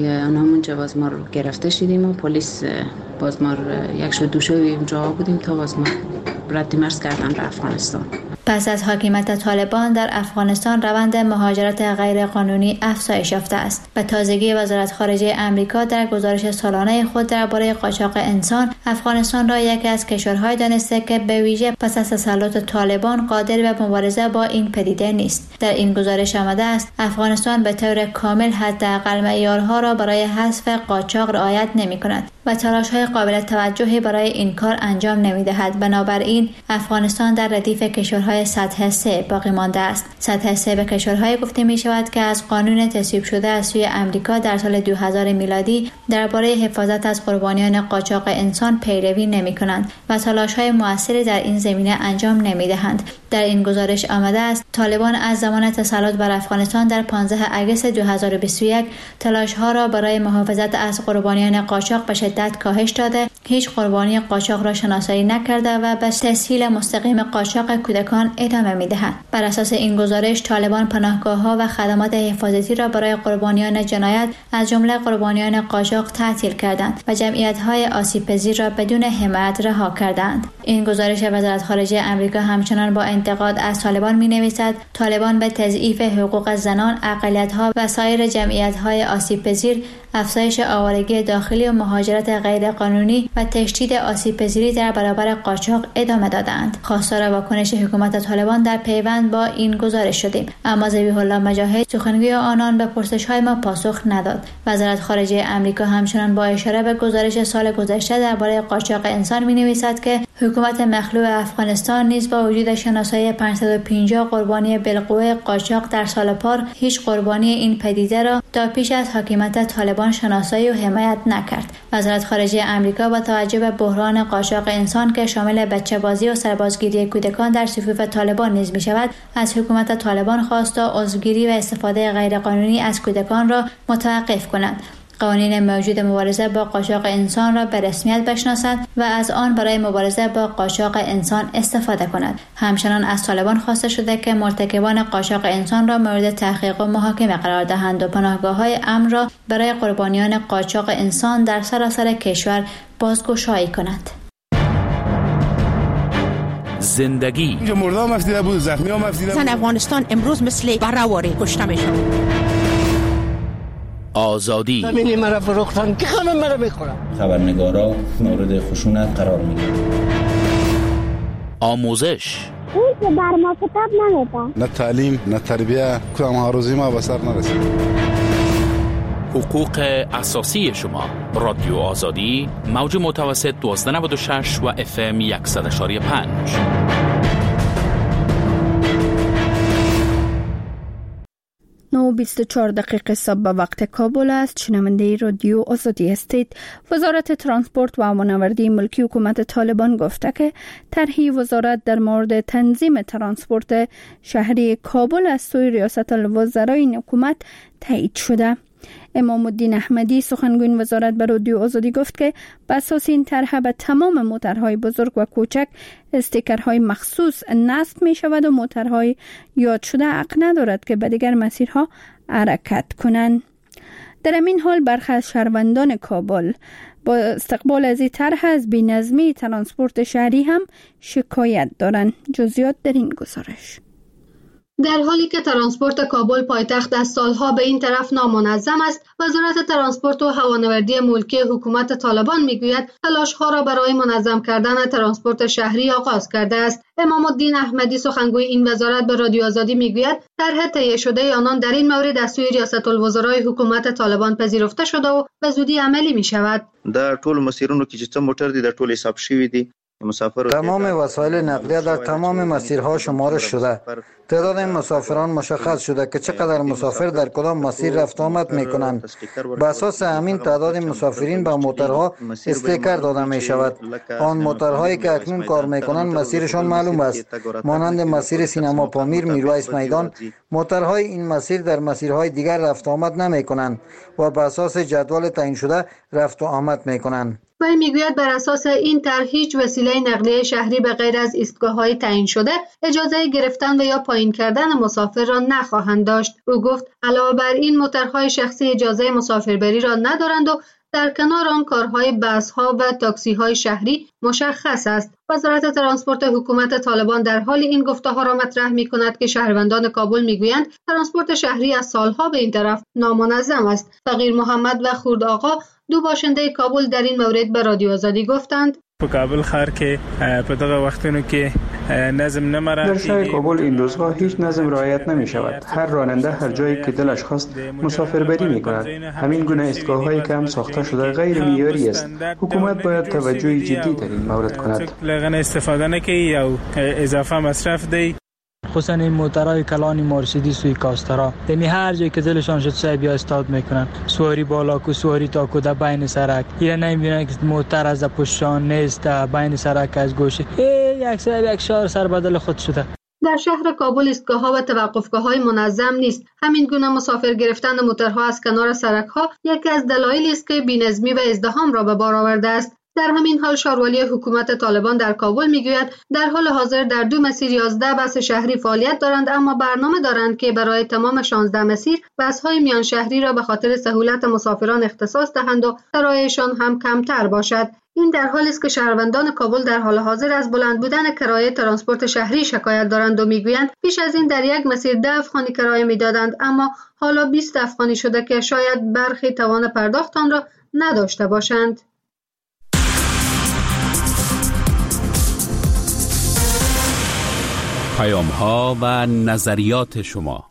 اونجا باز ما رو گرفته شدیم و پلیس باز ما یک شب دوشه اونجا بودیم تا باز ما رد مرز کردن به افغانستان. پس از حاکمیت طالبان در افغانستان روند مهاجرت غیرقانونی افزایش یافته است. به تازگی وزارت خارجه آمریکا در گزارش سالانه خود درباره قاچاق انسان افغانستان را یکی از کشورهای دانسته که به ویژه پس از تسلط طالبان قادر به مبارزه با این پدیده نیست. در این گزارش آمده است افغانستان به طور کامل حداقل معیارها را برای حذف قاچاق رعایت نمی‌کند و تلاش‌های قابل توجهی برای این کار انجام نمی‌دهد. بنابراین افغانستان در ردیف کشورهای سطح 3 باقی مانده است. سطح 3 به کشورهای گفته می‌شود که از قانون تصویب شده از سوی آمریکا در سال 2000 میلادی درباره حفاظت از قربانیان قاچاق انسان پیروی نمی‌کنند و تلاش‌های موثری در این زمینه انجام نمی‌دهند. در این گزارش آمده است طالبان از زمان تسلط بر افغانستان در 15 آگوست 2021 تلاش‌ها را برای محافظت از قربانیان قاچاق به شدت کاهش داده، هیچ قربانی قاچاق را شناسایی نکرده و به تسهیل مستقیم قاچاق کودکان ادامه می‌دهند. بر اساس این گزارش طالبان پناهگاه‌ها و خدمات حفاظتی را برای قربانیان جنایت از جمله قربانیان قاچاق تعطیل کردند و جمعیت‌های آسیب‌پذیر را بدون حمایت رها کردند. این گزارش وزارت خارجه آمریکا همچنان با انتقاد از طالبان می‌نویسد طالبان به تضعیف حقوق زنان، اقلیت‌ها و سایر جمعیت‌های آسیب‌پذیر، افزایش آوارگی داخلی و مهاجرت غیرقانونی و تشدید آسیب‌پذیری در برابر قاچاق ادامه دادند. خواستار واکنش حکومت طالبان در پیوند با این گزارش شدیم، اما ذبیح الله مجاهد سخنگوی آنان به پرسش‌های ما پاسخ نداد. وزارت خارجه آمریکا همچنان با اشاره به گزارش سال گذشته درباره قاچاق انسان می‌نویسد که حکومت مخلوع افغانستان نیز با وجود شناسایی 550 قربانی بالقوه قاچاق در سال پار، هیچ قربانی این پدیده را تا پیش از حاکمیت طالبان شناسایی و حمایت نکرد. وزارت خارجه آمریکا با توجه به بحران قاچاق انسان که شامل بچه‌بازی و سربازگیری کودکان در صفوف طالبان نیز می‌شود، از حکومت طالبان خواست تا عضوگیری و استفاده غیرقانونی از کودکان را متوقف کند، قوانین موجود مبارزه با قاچاق انسان را به رسمیت بشناسد و از آن برای مبارزه با قاچاق انسان استفاده کند. همچنان از طالبان خواسته شده که مرتکبان قاچاق انسان را مورد تحقیق و محاکمه قرار دهند و پناهگاه‌های امن را برای قربانیان قاچاق انسان در سراسر کشور بازگشایی کنند. زندگی اینجا مردم مفیده بود، زخمی ها مفیده بود. زن افغانستان امروز مثل بره‌واری کشته میشن. آزادی همینی مرا فروختن که همه مرا میخورن. خبرنگارا مورد خشونت قرار میگیرن. آموزش اون که بر ما کتاب نمیده. نه تعلیم نه تربیه، کدام هاروزی ما به سر نرسید. حقوق اساسی شما. رادیو آزادی، موج متوسط 1296 و FM 100.5. 9:24 دقیقه صبح به وقت کابل است. شنونده رادیو آزادی هستید. وزارت ترانسپورت و امان‌آوری ملکی حکومت طالبان گفته که طرح وزارت در مورد تنظیم ترانسپورت شهری کابل از سوی ریاست الوزرای حکومت تایید شده. امام الدین احمدی سخنگوی وزارت به رادیو آزادی گفت که بر اساس این طرح به تمام موترهای بزرگ و کوچک استیکرهای مخصوص نصب می شود و موترهای یاد شده حق ندارد که به دیگر مسیرها حرکت کنند. در این حال برخی از شهروندان کابل با استقبال از این طرح از بی‌نظمی ترانسپورت شهری هم شکایت دارند. جزئیات در این گزارش. در حالی که ترانسپورت کابل پایتخت از سالها به این طرف نامنظم است، وزارت ترانسپورت و هوانوردی ملکی حکومت طالبان میگوید تلاش‌ها را برای منظم کردن ترانسپورت شهری آغاز کرده است. امام الدین احمدی سخنگوی این وزارت به رادیو آزادی میگوید طرح تهیه شده آنان در این مورد از سوی ریاست الوزرای حکومت طالبان پذیرفته شده و به زودی عملی می شود. در ټول مسیرونو کې چې موټر دي در ټول حساب شوی دي. تمام وسایل نقلیه در تمام مسیرها شمارش شده. تعداد مسافران مشخص شده که چقدر مسافر در کدام مسیر رفت آمد می کنند. به اساس همین تعداد مسافرین به موترها استیکر داده می شود. آن موترهایی که اکنون کار می کنند مسیرشان معلوم است. مانند مسیر سینما پامیر میرویس میدان، موترهای این مسیر در مسیرهای دیگر رفت آمد نمی کنند و به اساس جدول تعیین شده رفت و آمد می کنند. وی میگوید بر اساس این طرح هیچ وسیله نقلیه شهری به غیر از ایستگاه‌های تعیین شده اجازه گرفتن و یا پایین کردن مسافر را نخواهند داشت. او گفت علاوه بر این موترهای شخصی اجازه مسافربری را ندارند و در کنار آن کارهای بس‌ها و تاکسی‌های شهری مشخص است. وزارت ترانسپورت حکومت طالبان در حال این گفته‌ها را مطرح می‌کند که شهروندان کابل می‌گویند ترانسپورت شهری از سالها به این طرف نامنظم است. فقیر محمد و خورد آقا دو باشنده کابل در این مورد به رادیو آزادی گفتند په کابل ښار کې په دغه وختونو کې نظم نه مراعات در شهر کابل این روزها هیچ نظم رعایت نمی شود. هر راننده هر جایی که دلش خواست مسافربری می کند. همین گونه ایستگاه‌هایی که هم ساخته شده غیر معیاری است. حکومت باید توجه جدی در این مورد کند. لغن استفاده نکنی یا اضافه مصرف دی. خصوصا این موترهای کلانی مرسیدس و کاسترها، یعنی هر جایی که دلشان شد سایه بیا استاد میکنن، سواری بالا کو سواری تا کو در بین سرک، اینا نمیبینن که موتر از پشتشان نیست، بین سرک از گوشه یک شهر سر بدل خود شده. در شهر کابل ایستگاه‌ها و توقفگاه‌های منظم نیست. همین گونه مسافر گرفتن موترها از کنار سرک‌ها یکی از دلایلی است که بی‌نظمی و ازدحام را به بار آورده است. در همین حال شاروالی حکومت طالبان در کابل میگوید در حال حاضر در 2 مسیر 11 بس شهری فعالیت دارند، اما برنامه دارند که برای تمام 16 مسیر بس‌های میان شهری را به خاطر سهولت مسافران اختصاص دهند و کرایه‌شان هم کمتر باشد. این در حالی است که شهروندان کابل در حال حاضر از بلند بودن کرایه ترانسپورت شهری شکایت دارند و میگویند پیش از این در یک مسیر 10 افغانی کرایه میدادند، اما حالا 20 افغانی شده که شاید برخی توان پرداخت آن را نداشته باشند. پیام‌ها و نظریات شما.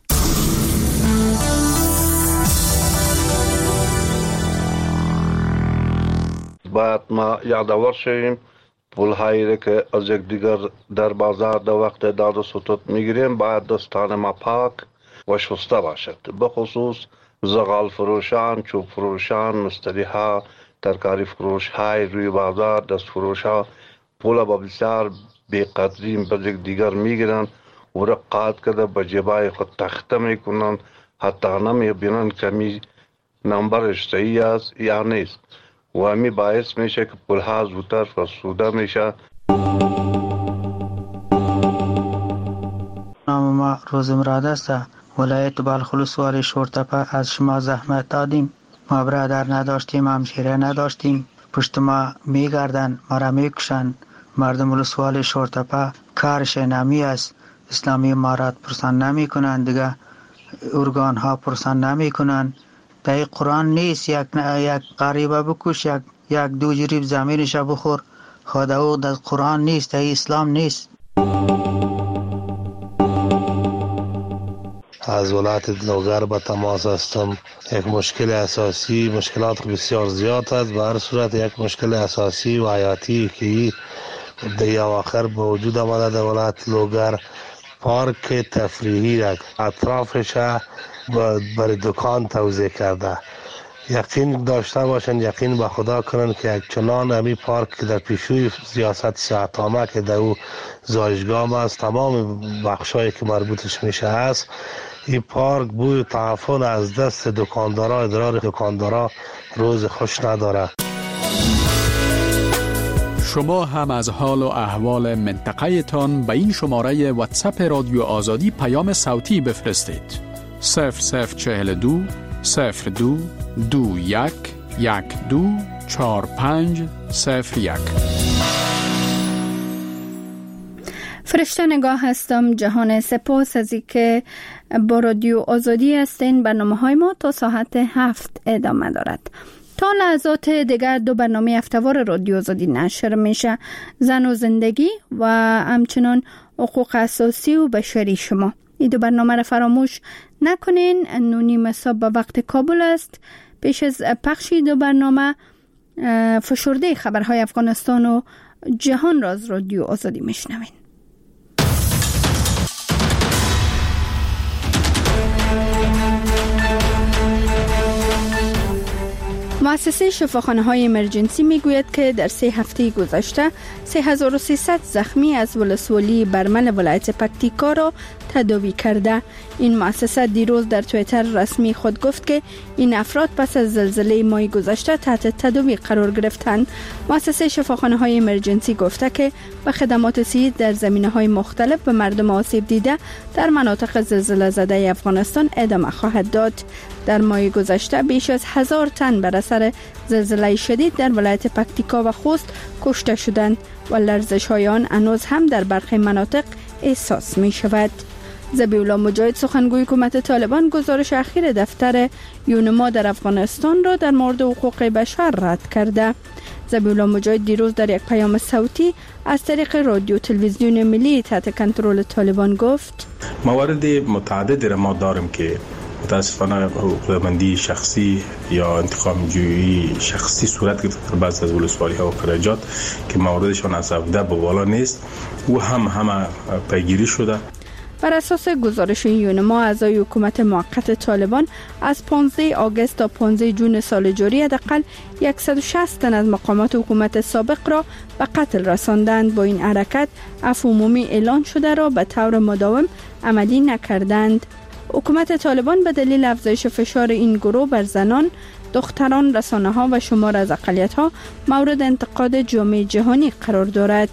باید ما یادآور شویم پول‌هایی که از یکدیگر در بازار در وقت داد و ستد میگیریم باید دستان ما پاک و شسته باشد، به خصوص زغال فروشان، چوب فروشان، مشتری‌ها، ترکاری فروش‌های روی بازار، دست فروش‌ها پول با بسیار بی‌قدری به دیگر میگیرند و رقابت کرده به جیبای خود تخته میکنند، حتی نمیبینند که می نمبرش صحیح است یا نیست و همی باعث میشه که پولها زودتر فرسوده میشه. نام ما روزمراد است، ولایت بلخ ولسوالی شورتپه. از شما زحمت دادیم، ما برادر نداشتیم، همشیره نداشتیم، پشت ما میگردن، ما را میکشن. مردم ولسوالی شورتپه کارش نمی است، اسلامی امارات پرسان نمی کنند، دیگه ارگان ها پرسان نمی کنند. در قرآن نیست یک غریبه بکش، یک 2 جریب زمینش بخور، خود او در قرآن نیست، در اسلام نیست. از ولایت لوگر به تماس هستم. یک مشکل اساسی، مشکلات بسیار زیاد است، به هر صورت یک مشکل اساسی و حیاتی که در آخر به وجود آمده در ولایت لوگر، پارک تفریحی را اطرافش برای دکان توزیع کرده. یقین داشته باشند، یقین به خدا کنند که یک چنان همی پارک در پیشوی سیاست صحت‌عامه که در او زایشگاه است، تمام بخشایی که مربوطش میشه است، این پارک بوی تعفن از دست دکاندارا، ادرار دکاندارا روز خوش نداره. شما هم از حال و احوال منطقه تان به این شماره واتساپ رادیو آزادی پیام صوتی بفرستید. 0042 02 21 12 45 01. فرشته نگاه هستم. جهان سپاس از اینکه با رادیو آزادی هستین. برنامه‌های ما تا ساعت 7 ادامه دارد. تا لحظات دیگر 2 برنامه هفته‌وار رادیو آزادی نشر میشه: زن و زندگی و همچنان حقوق اساسی و بشری شما. این 2 برنامه را فراموش نکنین. 9:30 صبح به وقت کابل است. پیش از پخش 2 برنامه فشرده خبرهای افغانستان و جهان را از رادیو آزادی میشنوین. مؤسسه شفاخانه‌های امرجنسی میگوید که در 3 هفته گذشته 3300 زخمی از ولسوالی برمل ولایت پکتیکا را تداوی کرده. این مؤسسه دیروز در توییتر رسمی خود گفت که این افراد پس از زلزله ماه گذشته تحت تداوی قرار گرفتند. مؤسسه شفاخانه‌های امرجنسی گفته که به خدمات صحی در زمینه‌های مختلف به مردم آسیب دیده در مناطق زلزله زده افغانستان ادامه خواهد داد. در ماه گذشته بیش از 1000 تن بر اثر زلزله شدید در ولایت پکتیکا و خوست کشته شدند و لرزش‌های آن هنوز هم در برخی مناطق احساس می‌شود. ذبیح‌الله مجاهد سخنگوی حکومت طالبان گزارش اخیر دفتر یونما در افغانستان را در مورد حقوق بشر رد کرده. ذبیح‌الله مجاهد دیروز در یک پیام صوتی از طریق رادیو تلویزیون ملی تحت کنترل طالبان گفت: موارد متعددی را ما داریم که متاسفانه حقوق‌مندی شخصی یا انتقام جویی شخصی صورت گرفته در بعضی از ولسوالی‌ها و قریجات که موردشان از 17 به بالا نیست و همه پیگیری شده. بر اساس گزارش یونما، اعضای حکومت موقت طالبان از 15 آگوست تا 15 جون سال جاری حداقل 160 تن از مقامات حکومت سابق را به قتل رساندند. با این حرکت عفو عمومی اعلان شده را به طور مداوم عملی نکردند. حکومت طالبان به دلیل افزایش فشار این گروه بر زنان، دختران، رسانه‌ها و شمار از اقلیت‌ها مورد انتقاد جامعه جهانی قرار دارد.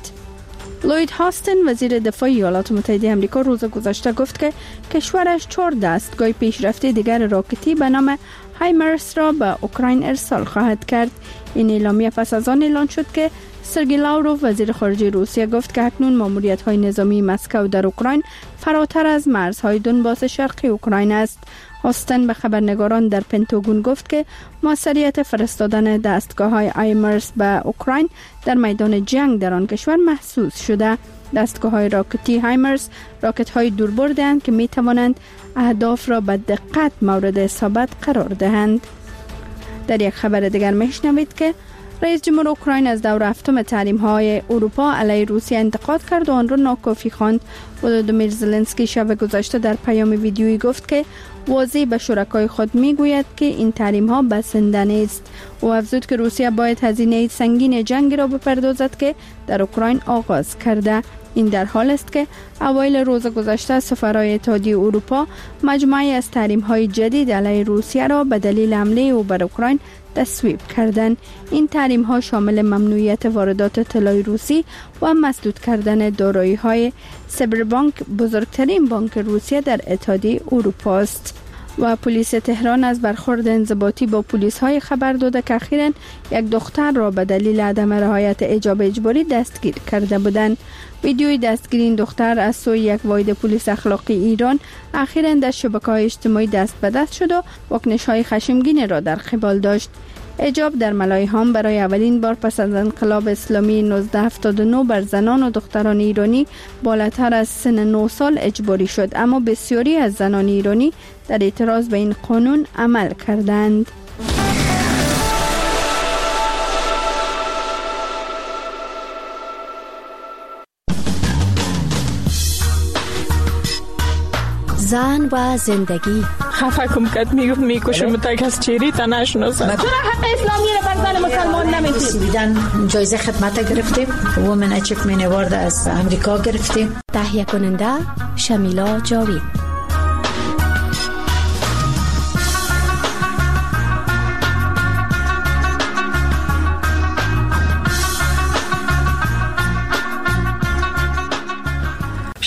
لوید هاستن، وزیر دفاع ایالات متحده آمریکا، روز گذشته گفت که کشورش 4 دستگاه پیشرفته دیگر راکتی به نام هایمرس را به اوکراین ارسال خواهد کرد. این اعلامیه پس از آن اعلان شد که سرگئی لاوروف، وزیر خارجه روسیه، گفت که اکنون ماموریت‌های نظامی مسکو در اوکراین فراتر از مرزهای دونباس شرقی اوکراین است. هاستن به خبرنگاران در پنتاگون گفت که موثریت فرستادن دستگاه‌های هایمرس به اوکراین در میدان جنگ در آن کشور محسوس شده. دستگاه‌های راکتی هایمرس راکت‌های دوربردند که می‌توانند اهداف را به دقت مورد اصابت قرار دهند. در یک خبر دیگر میشنوید که رئیس جمهور اوکراین از دور هفتم تحریم‌های اروپا علیه روسیه انتقاد کرد و آن را ناکافی خواند. ولودیمیر زلنسکی شب گذشته در پیام ویدیویی گفت که واضح به شرکای خود میگوید که این تحریم‌ها بسنده نیست. او افزود که روسیه باید هزینه سنگین جنگی را بپردازد که در اوکراین آغاز کرده. این در حال است که اوایل روز گذشته سفرای اتحادیه اروپا مجموعه‌ای از تحریم‌های جدید علیه روسیه را به دلیل حمله او بر اوکراین تصویب کردند. این تحریم‌ها شامل ممنوعیت واردات طلای روسی و مسدود کردن دارایی‌های سبربانک، بزرگترین بانک روسیه در اتحادیه اروپا است. و پلیس تهران از برخورد انضباطی با پلیس‌های خبر داده که اخیراً یک دختر را به دلیل عدم رعایت حجاب اجباری دستگیر کرده بودند. ویدیوی دستگیری این دختر از سوی یک واحد پلیس اخلاقی ایران اخیراً در شبکه‌های اجتماعی دست به دست شد و واکنش‌های خشمگین را در قبال داشت. حجاب در ملایهام برای اولین بار پس از انقلاب اسلامی 1979 بر زنان و دختران ایرانی بالاتر از سن 9 سال اجباری شد، اما بسیاری از زنان ایرانی در اعتراض به این قانون عمل کردند. زن و زندگی. خفه کم کت میکشم تا کس چیری تا نشناسم. چرا حق اسلامی رو بر زن مسلمان نمیدید؟ بیدن جایزه خدمت گرفتیم. وومن اچیومنت اوارد از امریکا گرفتیم. تهیه کننده شمیلا جاوید.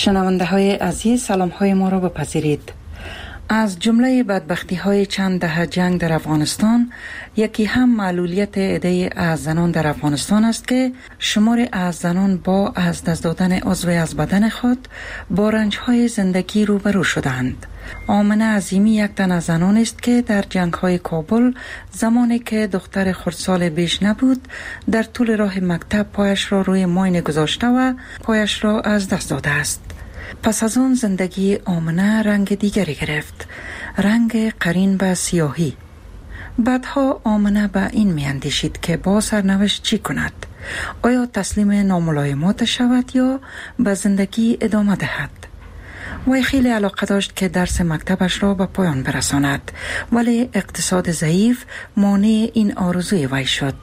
شنونده های عزیز، سلام های ما را بپذیرید. از جمله بدبختی های چند دهه جنگ در افغانستان، یکی هم معلولیت عده از زنان در افغانستان است که شمار از زنان با از دست دادن عضوی از بدن خود با رنج های زندگی روبرو شدند. آمنه عظیمی یک تن از زنان است که در جنگ های کابل زمانی که دختر خردسال بیش نبود در طول راه مکتب پایش را روی ماین گذاشته و پایش را از دست داده است. پس از آن زندگی آمنه رنگ دیگری گرفت، رنگ قرین به سیاهی. بعدها آمنه به این می اندیشید که با سرنوشت چی کند؟ آیا تسلیم ناملایمات شود یا به زندگی ادامه دهد؟ وی خیلی علاقه داشت که درس مکتبش را به پایان برساند، ولی اقتصاد ضعیف مانع این آرزوی وی شد.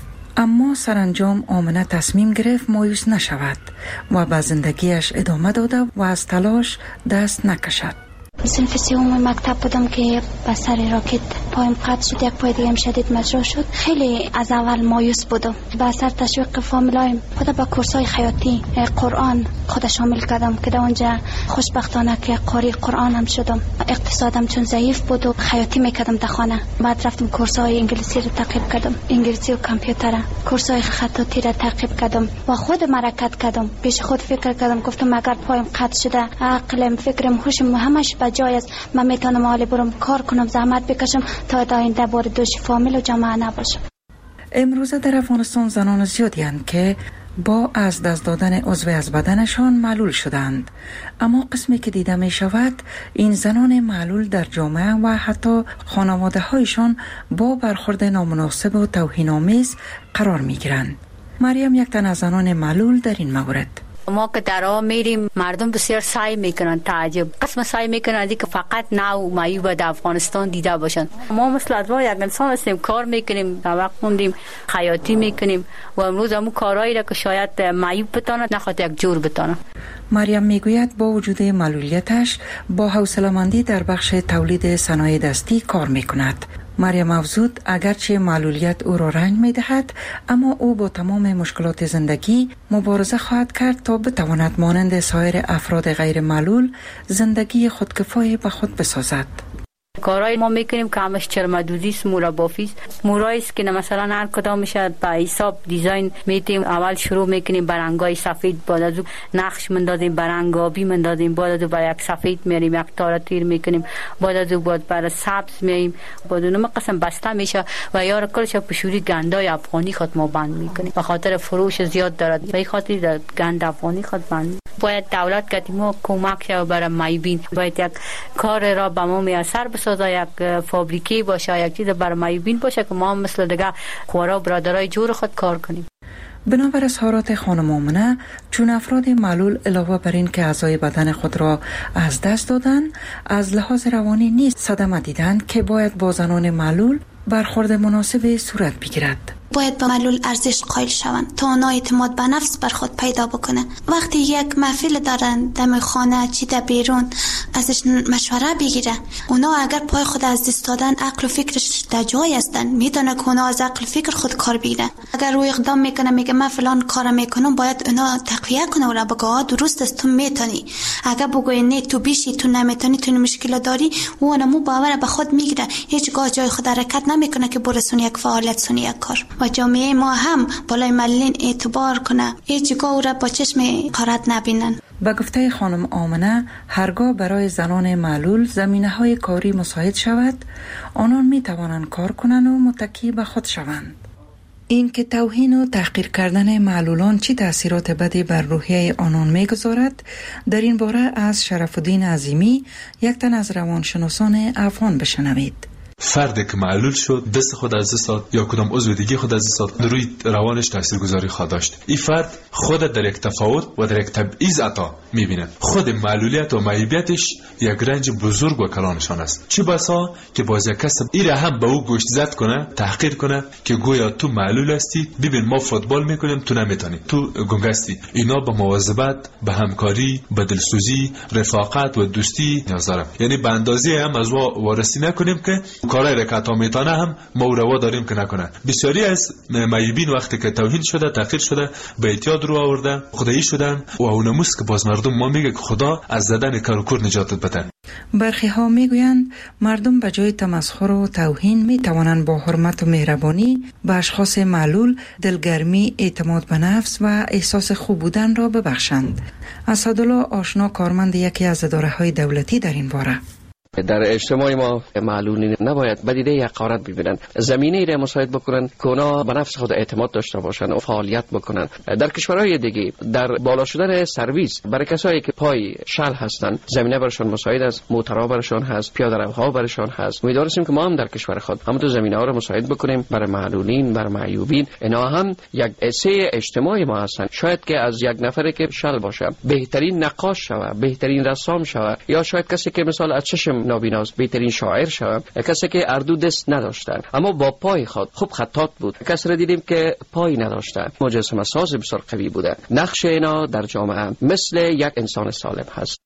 اما سرانجام آمنه تصمیم گرفت مایوس نشود و به زندگیش ادامه داده و از تلاش دست نکشد. صنف سوم مکتب بودم که به سر راکت پایم قطع شد، یک پای دیگه شدید مجروح شد. خیلی از اول مایوس بودم. به اثر تشویق فامیلایم خود به کورسای خیاطی قرآن خود شامل کردم که در اونجا خوشبختانه که قاری قرآن هم شدم. اقتصادم چون ضعیف بود و خیاطی میکردم در خانه. بعد رفتم کورسای انگلیسی رو تعقیب کردم، انگلیسی و کامپیوتر. کورسای خطاطی رو تعقیب کردم و خود حرکت کردم. پیش خود فکر کردم، گفتم اگر پایم قطع شده عقلم فکرم هوشم همش جای است، من میتونم حالی برم کار کنم، زحمت بکشم تا آینده بار دوش فامیل و جامعه نباشم. امروزه در افغانستان زنان زیادی هستند که با از دست دادن عضو از بدنشان معلول شدند، اما قسمی که دیده می شود این زنان معلول در جامعه و حتی خانواده هایشان با برخورد نامناسب و توهین‌آمیز قرار می گیرند. مریم یک تن از زنان معلول در این مورد: ما که درا میریم مردم بسیار سعی میکنن، تعجب قسم سعی میکنن که فقط نو معیوب در افغانستان دیده باشن. ما مثل ادوا یک انسان هستیم، کار میکنیم، وقت موندیم، خیاطی میکنیم و امروز همون کارهایی را که شاید معیوب بتونه نخواد یک جور بتونه. مریم میگوید با وجود معلولیتش با حوصله‌مندی در بخش تولید صنایع دستی کار میکند. مریم افزود اگرچه معلولیت او را رنج می دهد، اما او با تمام مشکلات زندگی مبارزه خواهد کرد تا بتواند مانند سایر افراد غیر معلول زندگی خودکفای به خود بسازد. کارهای ما میکنیم که همش چرمدوزی است، مورا بافی است، مورایی است که مثلا هر کدام میشه به حساب دیزاین میتیم. اول شروع میکنیم برنگای سفید، بعد از نقش مندازیم، برنگ آبی مندازیم، بعد از بر یک سفید میریم، یک تار تیر میکنیم، بعد از بعد بر سبز میایم، بعد اونم قسم بسته میشه و یار کلش پشوری گندای افغانی خود ما بند میکنیم. به خاطر فروش زیاد دارد، به خاطر گند افغانی خود بند. باید دولت که ما کمک شه برای معیوبین، باید یک کار را به ما میسر بسازه، یک فابریکی باشه، یک چیز برای معیوبین باشه که ما مثل دیگه خورا برادرای جور خود کار کنیم. بنابر اظهارات خانم آمنه، چون افراد معلول علاوه بر این که اعضای بدن خود را از دست دادن، از لحاظ روانی نیز صدمه دیدند که باید با زنان معلول برخورد مناسب صورت بگیرد. باید به معلول ارزش قائل شوند تا اونا اعتماد به نفس بر خود پیدا بکنه. وقتی یک محفل دارن دم خانه چی در بیرون ازش مشوره بگیره. اونا اگر پای خود از دست دادن عقل و فکرش در جای هستن، میدونه که اونا از عقل و فکر خود کار بگیرن. اگر روی اقدام میکنه میگه من فلان کار میکنم، باید اونا تقویه کنه و بگه درست است تو میتونی. اگر بگه نه تو بیشی، تو نمیتونی، تو مشکل داری، اون مو باور به خود میگیره، هیچگاه جای خود حرکت نمیکنه که برسون یک فعالیت سونی یک کار. و جامعه ما هم بالای معلولین اعتبار کنه، هیچگاه او را با چشم قارت نبینن. با گفته خانم آمنه، هرگاه برای زنان معلول زمینه‌های کاری مساعد شود، آنان می توانند کار کنند و متکی به خود شوند. این که توهین و تحقیر کردن معلولان چی تأثیرات بدی بر روحیه آنان می‌گذارد، در این باره از شرف الدین عظیمی، یک تن از روانشناسان افغان، بشنوید. فردی که معلول شد، دست خود از دست داد یا کدام عضو دیگه خود از دست داد، روی روانش تاثیرگذاری خواهد داشت. این فرد خود در یک تفاوت و در یک تبعیض عطا می‌بیند. خود معلولیت و معیوبیتش یک رنج بزرگ و کلانشان است. چه بسا که باز یک کس ایره هم به او گوش زد کنه، تحقیر کنه که گویا تو معلول هستی، ببین ما فوتبال میکنیم تو نمیتونی، تو گنگ هستی. اینا به مواظبت، به همکاری، به دلسوزی، رفاقت و دوستی نیاز داره. یعنی به اندازه هم از وارسی نکنیم که کارهای را که عطا میتونه هم ما او روا داریم که نکنه. بسیاری از معیوبین وقتی که توهین شده، تحقیر شده، به اعتیاد رو آورده، خدایی شدن و اونموست که باز مردم ما میگه که خدا از زدن کر و کور نجاتت بده. برخی ها میگویند مردم به جای تمسخر و توهین می توانند با حرمت و مهربانی به اشخاص معلول دلگرمی، اعتماد به نفس و احساس خوب بودن را ببخشند. اسدالله آشنا، کارمند یکی از اداره‌های دولتی در این باره: در اجتماع ما معلولین نباید بدیده یک حقارت ببینن، زمینه ای را مساعد بکنن که اونا به نفس خود اعتماد داشته باشن و فعالیت بکنن. در کشورهای دیگه در بالا شدن سرویس برای کسایی که پای شل هستن زمینه برشان مساعد است، موترها برشان هست، پیاده روها برشان هست. امیدواریم که ما هم در کشور خود همون زمینه ها را مساعد بکنیم برای معلولین، برای معیوبین. اینا هم یک حصه اجتماعی ما هستن. شاید که از یک نفری که شل باشه بهترین نقاش شود، بهترین رسام شود، یا شاید کسی که مثلا از چشم نابیناست بهترین شاعر شود، کسی که اردو دست نداشتن اما با پای خود خوب خطاط بود. کسی را دیدیم که پای نداشتن، مجسمه ساز بسیار قوی بوده. نقش اینا در جامعه مثل یک انسان سالم هست.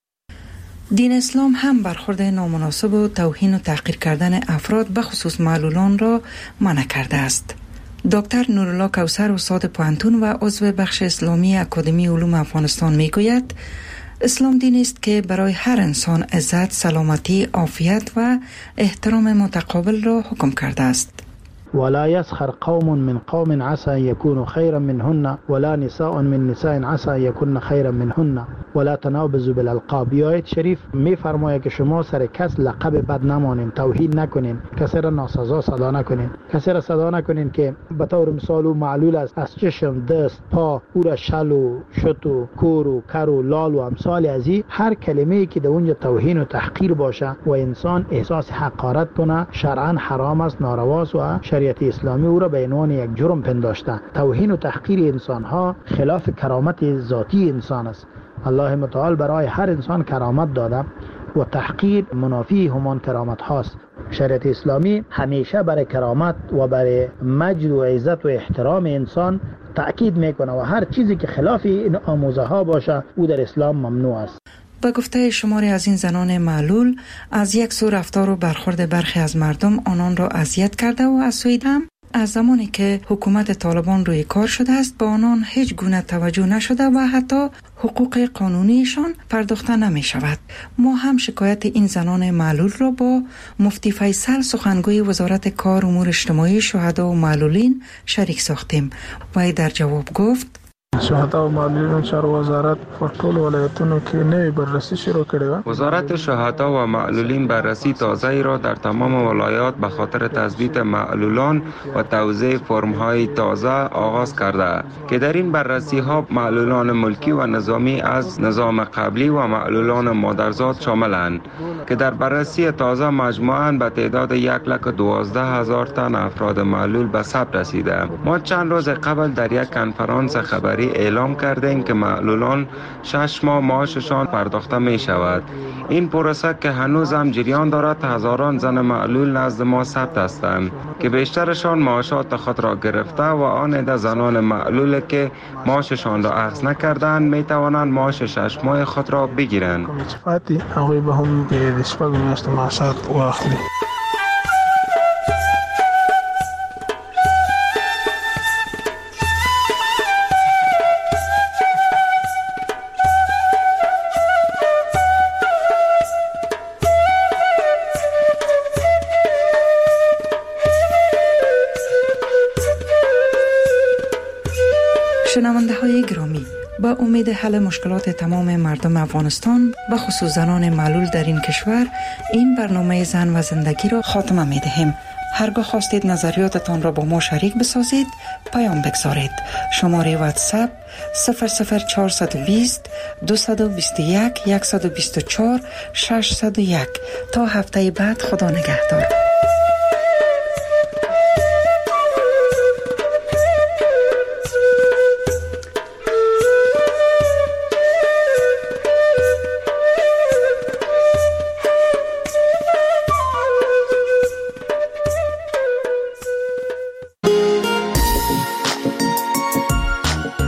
دین اسلام هم برخورد نامناسب و توهین و تحقیر کردن افراد به خصوص معلولان را منع کرده است. دکتر نورالله کوثر، استاد پوهنتون و عضو بخش اسلامی اکادمی علوم افغانستان میگوید اسلام دینی است که برای هر انسان عزت، سلامتی، عافیت و احترام متقابل را حکم کرده است. ولا يسخر قوم من قوم عسى يكونوا خيرا منهن ولا نساء من نساء عسى يكون خيرا منهن ولا تنابزوا بالالقاب. آیت شریف میفرماید که شما سر کس لقب بد نمانین، توهین نکنین، کسی را ناسزا صدا نکنین، کسی را صدا نکنین که به طور مثال او معلول است، از چشم، دست، پا او را شل و شط و کور و کر و لال و امثال از این. هر کلمه‌ای که در اونجا توهین و تحقیر باشه و انسان احساس حقارت کنه شرعاً حرام است، نارواست و شریعت اسلامی او را به عنوان یک جرم پنداشته. توهین و تحقیر انسان ها خلاف کرامت ذاتی انسان است. الله متعال برای هر انسان کرامت داده و تحقیر منافی همان کرامت هاست. شریعت اسلامی همیشه برای کرامت و برای مجد و عزت و احترام انسان تأکید میکنه و هر چیزی که خلاف این آموزه ها باشه او در اسلام ممنوع است. به گفته شماری از این زنان معلول، از یک سو رفتار و برخورد برخی از مردم آنان را اذیت کرده و از سوی دیگر از زمانی که حکومت طالبان روی کار شده است به آنان هیچ گونه توجه نشده و حتی حقوق قانونیشان پرداخته نمی شود. ما هم شکایت این زنان معلول را با مفتی فیصل، سخنگوی وزارت کار امور اجتماعی شهدا و معلولین شریک ساختیم. وی در جواب گفت: شهدا و معلولین چار وزارت په ټول ولایتونو کې نوې بررسي شروع کړې و. وزارت شهدا و معلولین بررسی تازه‌ای را در تمام ولایات به خاطر تثبیت معلولان و توزیع فرم‌های تازه آغاز کرده که در این بررسی‌ها معلولان ملکی و نظامی از نظام قبلی و معلولان مادرزاد شاملند که در بررسی تازه مجموعاً به تعداد 1,12,000 تن افراد معلول به ثبت رسیده. ما چند روز قبل در یک کنفرانس خبری اعلام کردیم که معلولان 6 ماه معاششان پرداخته می شود. این پروسه که هنوز هم جریان دارد، هزاران زن معلول نزد ما ثبت هستند که بیشترشان معاشات خود را گرفته و آن عده زنان معلول که معاششان را اخذ نکردند می توانند معاش 6 ماه خود را بگیرند. هغوی به هم د شپږو میاشتو معاشات واخلي. شنونده های گرامی، با امید حل مشکلات تمام مردم افغانستان به خصوص زنان معلول در این کشور، این برنامه زن و زندگی را خاتمه می دهیم. هرگاه خواستید نظریاتتان را با ما شریک بسازید، پیام بگذارید. شماره واتساپ 00420 221 124 601. تا هفته بعد، خدا نگهدار.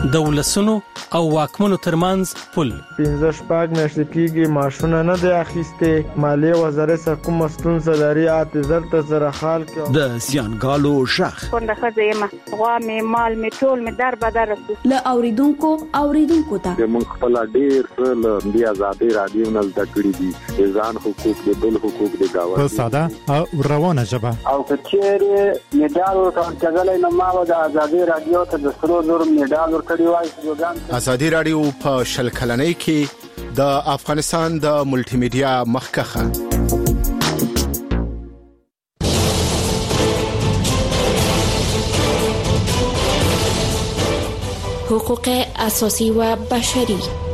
د ولسونو او واکمنو ترمنځ پل 15 میاشتې کېږي معاشونه نه دی اخیسته. مالیه وزارت سره کوم ستونزه لري اعتذار ته زره حال کې د زیانګالو شخ څنګه خزیمه غوا می مال می ټول می در بدر ل اوریدونکو ته موږ خپل ډیر څه د آزادي رادیو نه زده کړی دي ځان حقوق د بل حقوق د گاوند په ساده او روانه ژبه او کچېره میډال ورکړل نو ما د آزادي رادیو ته د سرو زور میډال ورکړی وای. آزادي رادیو په شل کلنۍ کې د افغانستان د ملټي میډیا مخکخه حقوق اساسی و بشری.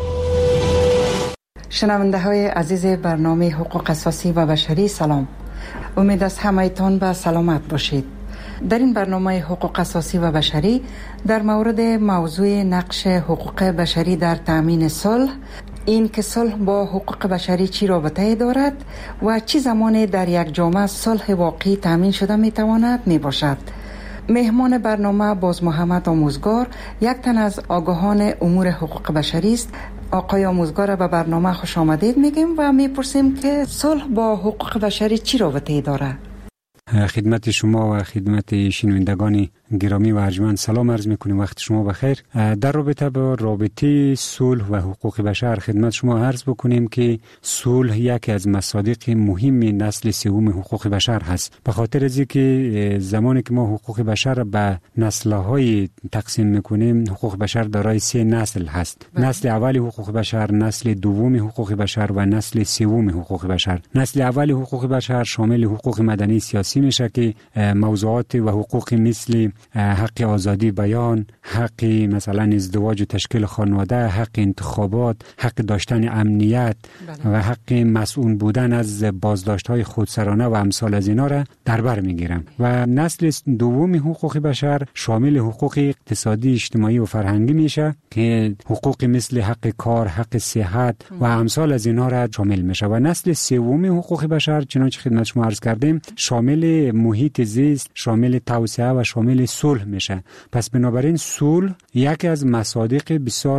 شنونده های عزیز برنامه حقوق اساسی و بشری سلام. امید است همه‌تان به سلامت باشید. در این برنامه حقوق اساسی و بشری در مورد موضوع نقش حقوق بشری در تامین صلح، این که صلح با حقوق بشری چی رابطه دارد و چه زمانی در یک جامعه صلح واقعی تامین شده می تواند می باشد. مهمان برنامه باز محمد آموزگار یک تن از آگاهان امور حقوق بشری است. آقای آموزگار به برنامه خوش آمدید میگیم و میپرسیم که صلح با حقوق بشری چی رابطه داره؟ خدمت شما و خدمت شنوندگان گرامی و ارجمند سلام عرض میکنیم. وقت شما بخیر. در رابطه با رابطه صلح و حقوق بشر خدمت شما عرض بکنیم که صلح یکی از مصادیق مهم نسل سوم حقوق بشر هست. به خاطر از اینکه زمانی که ما حقوق بشر به نسل‌های تقسیم میکنیم، حقوق بشر دارای 3 نسل هست. نسل اول حقوق بشر، نسل دوم حقوق بشر و نسل سوم حقوق بشر. نسل اول حقوق بشر شامل حقوق مدنی سیاسی میشه که موضوعات و حقوق مثل حق آزادی بیان، حق مثلا ازدواج و تشکیل خانواده، حق انتخابات، حق داشتن امنیت و حق مسئول بودن از بازداشت‌های خودسرانه و امثال از اینا را در بر میگیرم. و نسل دوم حقوق بشر شامل حقوق اقتصادی، اجتماعی و فرهنگی میشه که حقوق مثل حق کار، حق صحت و امثال از اینا را شامل میشه. و نسل سوم حقوق بشر چنانچه خدمت شما عرض کردیم شامل محیط زیست، شامل توسعه و شامل صلح میشه. پس بنابراین صلح یکی از مصادیق بسیار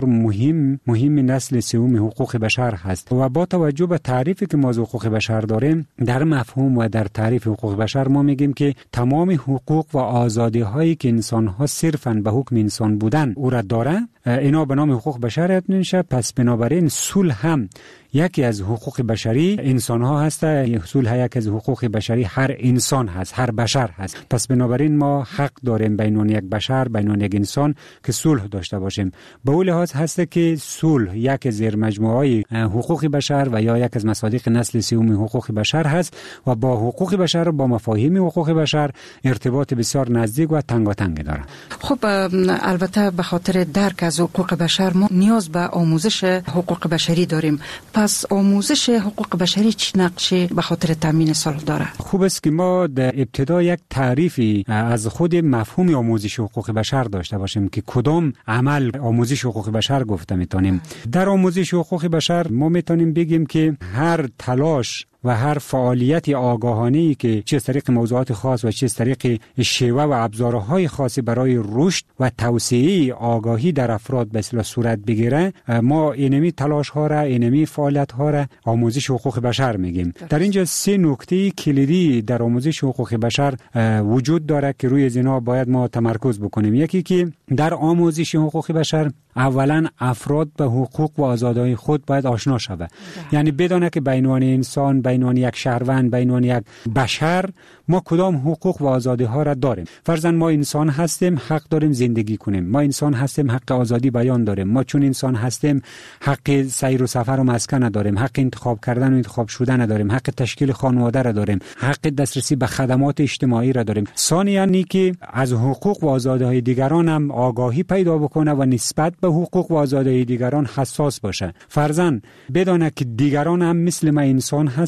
مهم نسل سوم حقوق بشر هست. و با توجه به تعریفی که ما از حقوق بشر داریم، در مفهوم و در تعریف حقوق بشر ما میگیم که تمام حقوق و آزادی هایی که انسان ها صرفاً به حکم انسان بودن او را داره، اینا به نام حقوق بشر میشه. پس بنابراین صلح هم یکی از حقوق بشری انسان ها هست. صلح یکی از حقوق بشری هر انسان هست، هر بشر هست. پس بنابراین ما حق داریم بین یک بشر، بین یک انسان که صلح داشته باشیم. به اون لحاظ هست که صلح یک زیر مجموعه حقوق بشر و یا یک از مصادیق نسل سوم حقوق بشر هست و با حقوق بشر، با مفاهیم حقوق بشر ارتباط بسیار نزدیک و تنگاتنگ داره. خب البته به خاطر درک از حقوق بشر ما نیاز به آموزش حقوق بشری داریم. پس آموزش حقوق بشری چه نقشی به خاطر تامین صلح داره؟ خوب است که ما در ابتدا یک تعریفی از خود مفهوم آموزش حقوق بشر داشته باشیم که کدام عمل آموزش حقوق بشر گفته میتونیم. در آموزش حقوق بشر ما میتونیم بگیم که هر تلاش و هر فعالیت آگاهانه‌ای که چه از طریق موضوعات خاص و چه از طریق شیوه و ابزارهای خاصی برای رشد و توسعه آگاهی در افراد به اصطلاح صورت بگیره، ما اینمی تلاش ها را، اینمی فعالیت ها را آموزش حقوق بشر میگیم. در اینجا 3 نکته کلیدی در آموزش حقوق بشر وجود داره که روی اینا باید ما تمرکز بکنیم. یکی که در آموزش حقوق بشر اولا افراد به حقوق و آزادی‌های خود باید آشنا شود. یعنی بدونه که بین انسان، بین یک شهروند، بین یک بشر ما کدام حقوق و آزادی‌ها را داریم. فرضاً ما انسان هستیم، حق داریم زندگی کنیم. ما انسان هستیم، حق آزادی بیان داریم. ما چون انسان هستیم حق سیر و سفر و مسکن داریم، حق انتخاب کردن و انتخاب شدن داریم، حق تشکیل خانواده را داریم، حق دسترسی به خدمات اجتماعی را داریم. ثانیاً اینکه از حقوق و آزادی‌های دیگران هم آگاهی پیدا بکنه و نسبت به حقوق و آزادی‌های دیگران حساس باشه. فرضاً بدونه که دیگران هم مثل ما انسان هست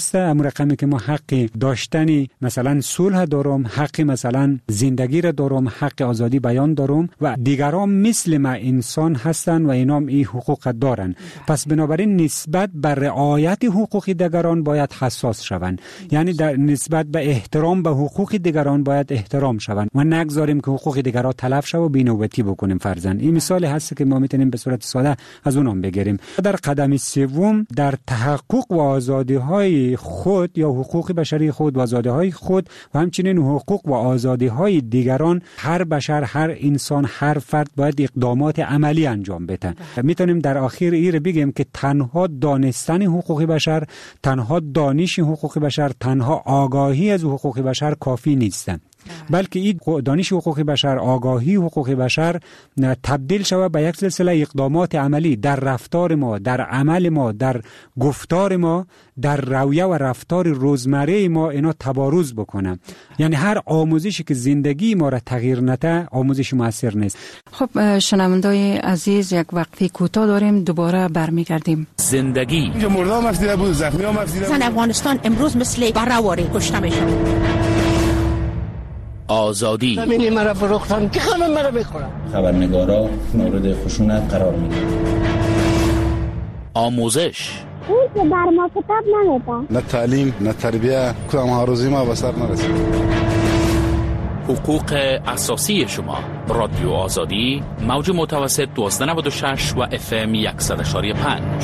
نیست. اون رقمی که ما حق داشتن مثلا صلح دارم، حق مثلا زندگی را دارم، حق آزادی بیان دارم و دیگران مثل ما انسان هستن و اینام این حقوق دارن. پس بنابراین نسبت به رعایت حقوق دیگران باید حساس شوند. یعنی در نسبت به احترام به حقوق دیگران باید احترام شوند و نگذاریم که حقوق دیگران تلف شه و بی‌نوبتی بکنیم فرضاً. این مثال هست که ما میتونیم به صورت ساده از اونم بگیریم. در قدم سوم در تحقق و آزادی‌های خود یا حقوق بشری خود و آزادی‌های خود و همچنین حقوق و آزادی‌های دیگران هر بشر، هر انسان، هر فرد باید اقدامات عملی انجام بده. میتونیم در آخر این بگیم که تنها دانستن حقوق بشر، تنها دانش حقوق بشر، تنها آگاهی از حقوق بشر کافی نیست، بلکه این دانش حقوق بشر، آگاهی حقوق بشر تبدیل شود به یک سلسله اقدامات عملی در رفتار ما، در عمل ما، در گفتار ما، در رویه و رفتار روزمره ما اینا تبارز بکنه. یعنی هر آموزشی که زندگی ما را تغییر نده آموزش موثر نیست. خب شنوندای عزیز، یک وقتی کوتاه داریم، دوباره برمیگردیم. زندگی مردم مفیده بود، زخمی ها مفیده بود. افغانستان امروز مثل برآوری کشته میشه. آزادی زمینی مرا فروختن که همه مرا بخورن. خبرنگارا مورد خشونت قرار میگیرن. آموزش اون که بر ما کتاب نمیده. نه تعلیم، نه تربیه، کدام هاروزی ما به سر نرسید. حقوق اساسی شما. رادیو آزادی، موج متوسط 1296 و FM 100.5.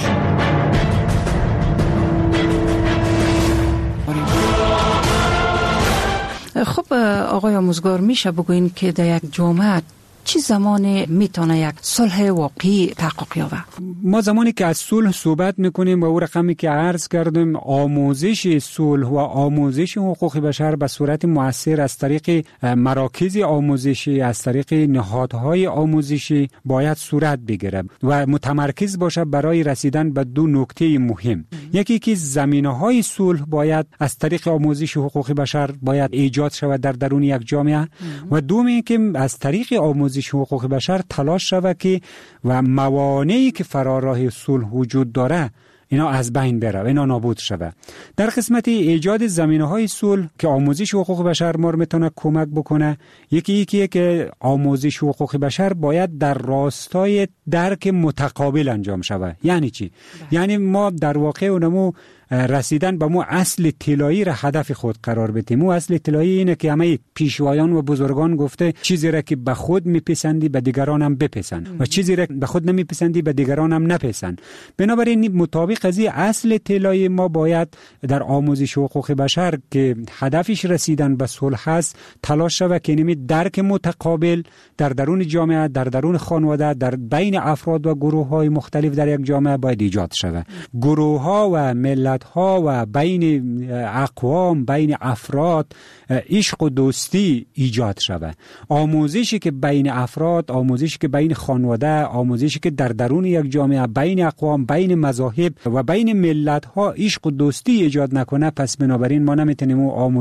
خب آقای آموزگار، میشه بگوین که در یک جامعه چه زمانی میتونه یک صلح واقعی تحقق یابه؟ ما زمانی که از صلح صحبت میکنیم و او رقمی که عرض کردیم، آموزش صلح و آموزش حقوق بشر به صورت مؤثر از طریق مراکز آموزشی، از طریق نهادهای آموزشی باید صورت بگیره و متمرکز باشه برای رسیدن به دو نکته مهم. یکی که زمینه‌های صلح باید از طریق آموزش حقوق بشر باید ایجاد شود در درون یک جامعه و دومی که از طریق آموزش حقوق بشر تلاش شود که و موانعی که فرا راه صلح وجود داره اینا از بین بره، اینا نابود شود. در قسمت ایجاد زمینه‌های صلح که آموزش حقوق بشر ما میتونه کمک بکنه، یکی که آموزش حقوق بشر باید در راستای درک متقابل انجام شود. یعنی چی؟ یعنی ما در واقع اونمو رسیدن به مو اصل طلایی را هدف خود قرار بدیم. مو اصل طلایی اینه که همه پیشوایان و بزرگان گفته چیزی را که به خود میپسندی به دیگران هم بپسند و چیزی را به خود نمیپسندی به دیگران هم نپسند. بنابراین مطابق از این اصل طلایی ما باید در آموزش حقوق بشر که هدفش رسیدن به صلح است تلاش شود که نمی درک متقابل در درون جامعه، در درون خانواده، در بین افراد و گروه‌های مختلف در یک جامعه باید ایجاد شود. گروه‌ها و ملت ها و بین اقوام، بین افراد عشق و دوستی ایجاد شود. آموزشی که بین افراد، آموزشی که بین خانواده، آموزشی که در درون یک جامعه بین اقوام، بین مذاهب و بین ملت ها عشق و دوستی ایجاد نکنه، پس بنابراین ما نمیتونیم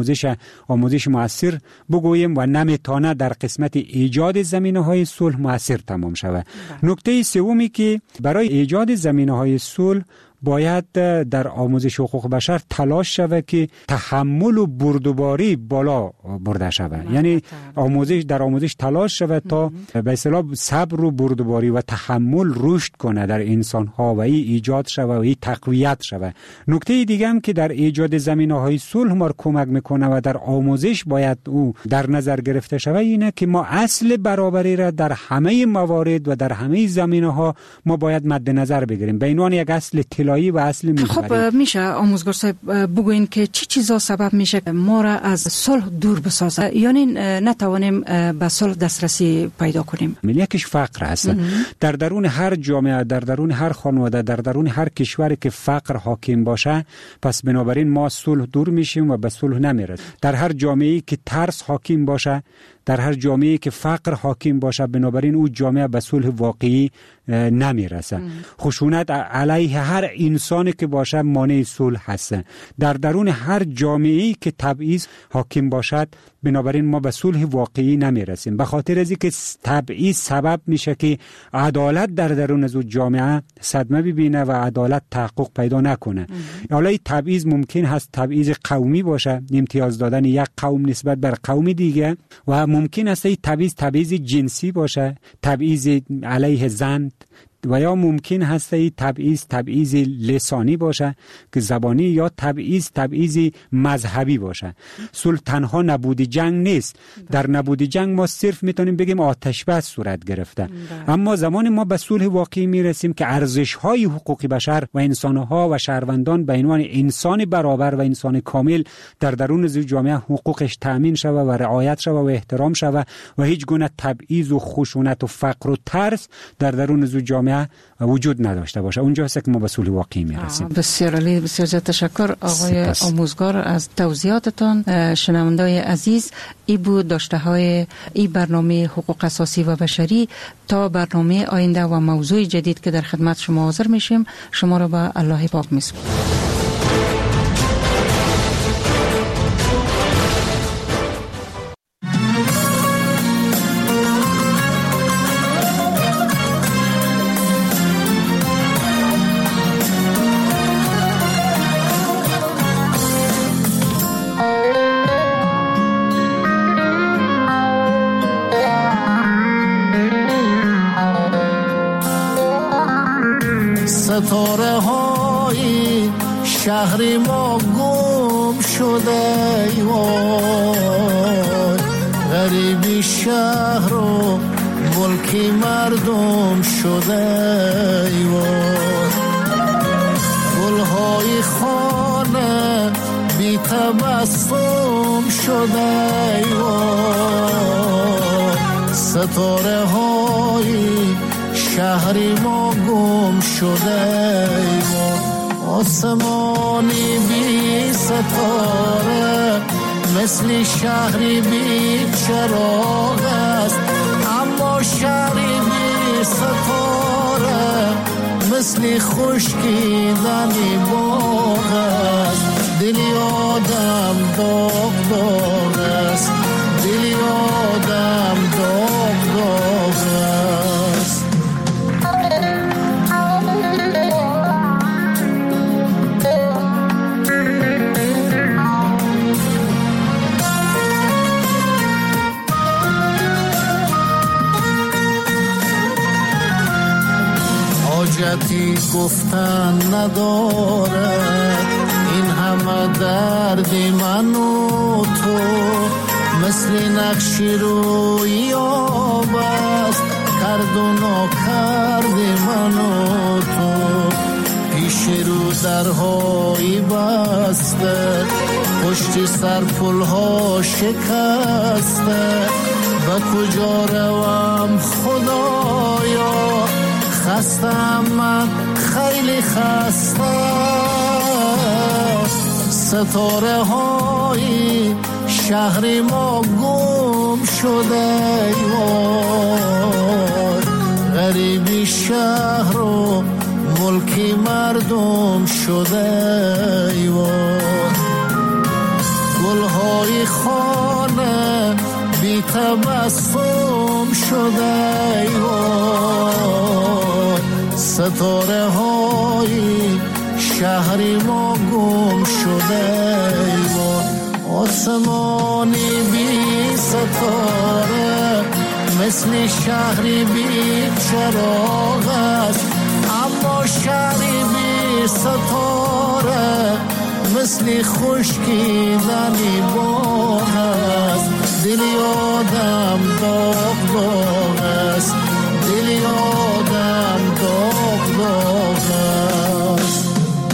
آموزش مؤثر بگوییم و نمیتونه در قسمت ایجاد زمینه‌های صلح مؤثر تمام شود. نکته سومی که برای ایجاد زمینه‌های صلح باید در آموزش حقوق بشر تلاش شود که تحمل و بردباری بالا برده شود. یعنی در آموزش تلاش شود تا به اصطلاح صبر و بردباری و تحمل رشد کنه در انسان ها و ایجاد شود و تقویت شود. نکته دیگه هم که در ایجاد زمینه‌های صلح ما کمک میکنه و در آموزش باید او در نظر گرفته شود اینه که ما اصل برابری را در همه موارد و در همه زمینه‌ها ما باید مد نظر بگیریم به عنوان یک اصل و اصل محوری. خب میشه آموزگار صاحب بگوین که چی چیزا سبب میشه ما را از صلح دور بسازه، یعنی نتوانیم به صلح دسترسی پیدا کنیم؟ یکیش فقر هست. در درون هر جامعه، در درون هر خانواده، در درون هر کشوری که فقر حاکم باشه، پس بنابراین ما صلح دور میشیم و به صلح نمیرسیم. در هر جامعه‌ای که ترس حاکم باشه، در هر جامعه‌ای که فقر حاکم باشه، بنابراین او جامعه به صلح واقعی نمیرسه. خشونت علیه هر انسانی که باشه مانع صلح هست. در درون هر جامعه‌ای که تبعیض حاکم باشد، بنابراین ما به صلح واقعی نمیرسیم. به خاطر از اینکه تبعیض سبب میشه که عدالت در درون از جامعه صدمه ببینه و عدالت تحقق پیدا نکنه. حالا این تبعیض ممکن هست تبعیض قومی باشه، امتیاز دادن یک قوم نسبت بر قوم دیگه، و ممکن است این تبعیض جنسی باشه، تبعیض علیه زن، و یا ممکن هست این تبعیض لسانی باشه که زبانی، یا تبعیض مذهبی باشه. صلح تنها نبود جنگ نیست. در نبود جنگ ما صرف میتونیم بگیم آتش بس صورت گرفته. اما زمان ما به صلح واقعی میرسیم که ارزش‌های حقوق بشر و انسان‌ها و شهروندان به عنوان انسان برابر و انسان کامل در درون جامعه حقوقش تأمین شود و رعایت شود و احترام شود و هیچ گونه تبعیض و خشونت و فقر و ترس در درون جامعه وجود نداشته باشه. اونجا هست که ما به صلح واقعی میرسیم. بسیار عالی، بسیار زیاد تشکر آقای آموزگار از توضیحاتتان. شنوندگان عزیز، ای بود داشته های ای برنامه حقوق اساسی و بشری. تا برنامه آینده و موضوع جدید که در خدمت شما حاضر میشیم، شما را به الله پاک میسپارم. ستاره های شهر ما گم شده، وای غریبی شهر و ملک مردم شده، وای گلهای خانه بی تبسم شده، وای ستاره های شهری ما گم شده، آسمانی بی ستاره مثل شهری بی چراغ است، اما شهری بی ستاره مثل خشکیدنی باغ است. دلی آدم داغ داغ است، دلی آدم داغ داغ است. حاجتی گفتن ندارد این همه درد من و تو، مثل نقشی روی آب است کرد و ناکرد من و تو. پیش رو درهایی بسته، پشت سر پلها شکسته، به کجا روم خدایا، خستم من خیلی خسته. ستاره های شهر ما گم شده، وای غریبی شهر و ملک مردم شده، وای گلهای خانه بی تبسم شده، وای ستاره های شهری ما گم شده، وای آسمانی بی ستاره مثل شهری بی چراغ است، اما شهری بی ستاره مثل خشکیدنی باغ است. دلی آدم داغ داغ است، دلی آدم داغ داغ است.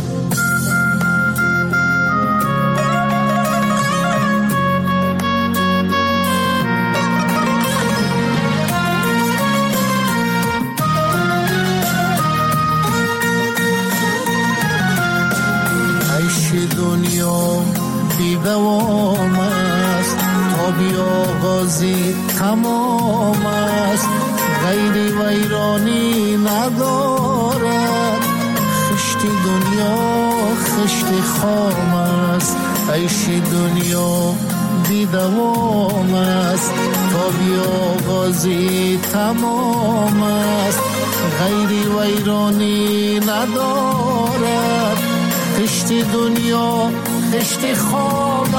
دنیا بی دوام است، تا بی آغازی تمام است، غیر ویرانی ندارد، خشت خشت دنیا خشت خام است، عیش دنیا بی دوام است، تا بیاغازی تمام است، غیری ویرانی ندارد، خشت دنیا خشت خام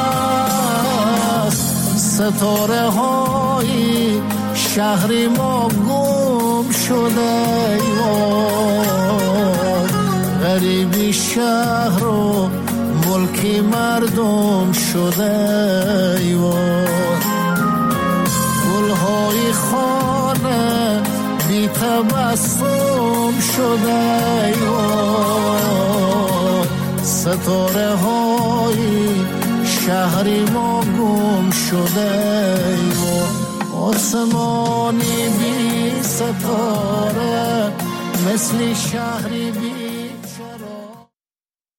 است. ستاره های شهر ما گم شده، غریبی شهر و ملک مردم شده، گلهای خانه بی تبسم شده، ستاره های شهر ما گم شده، آسمانی بی ستاره مثل شهری بی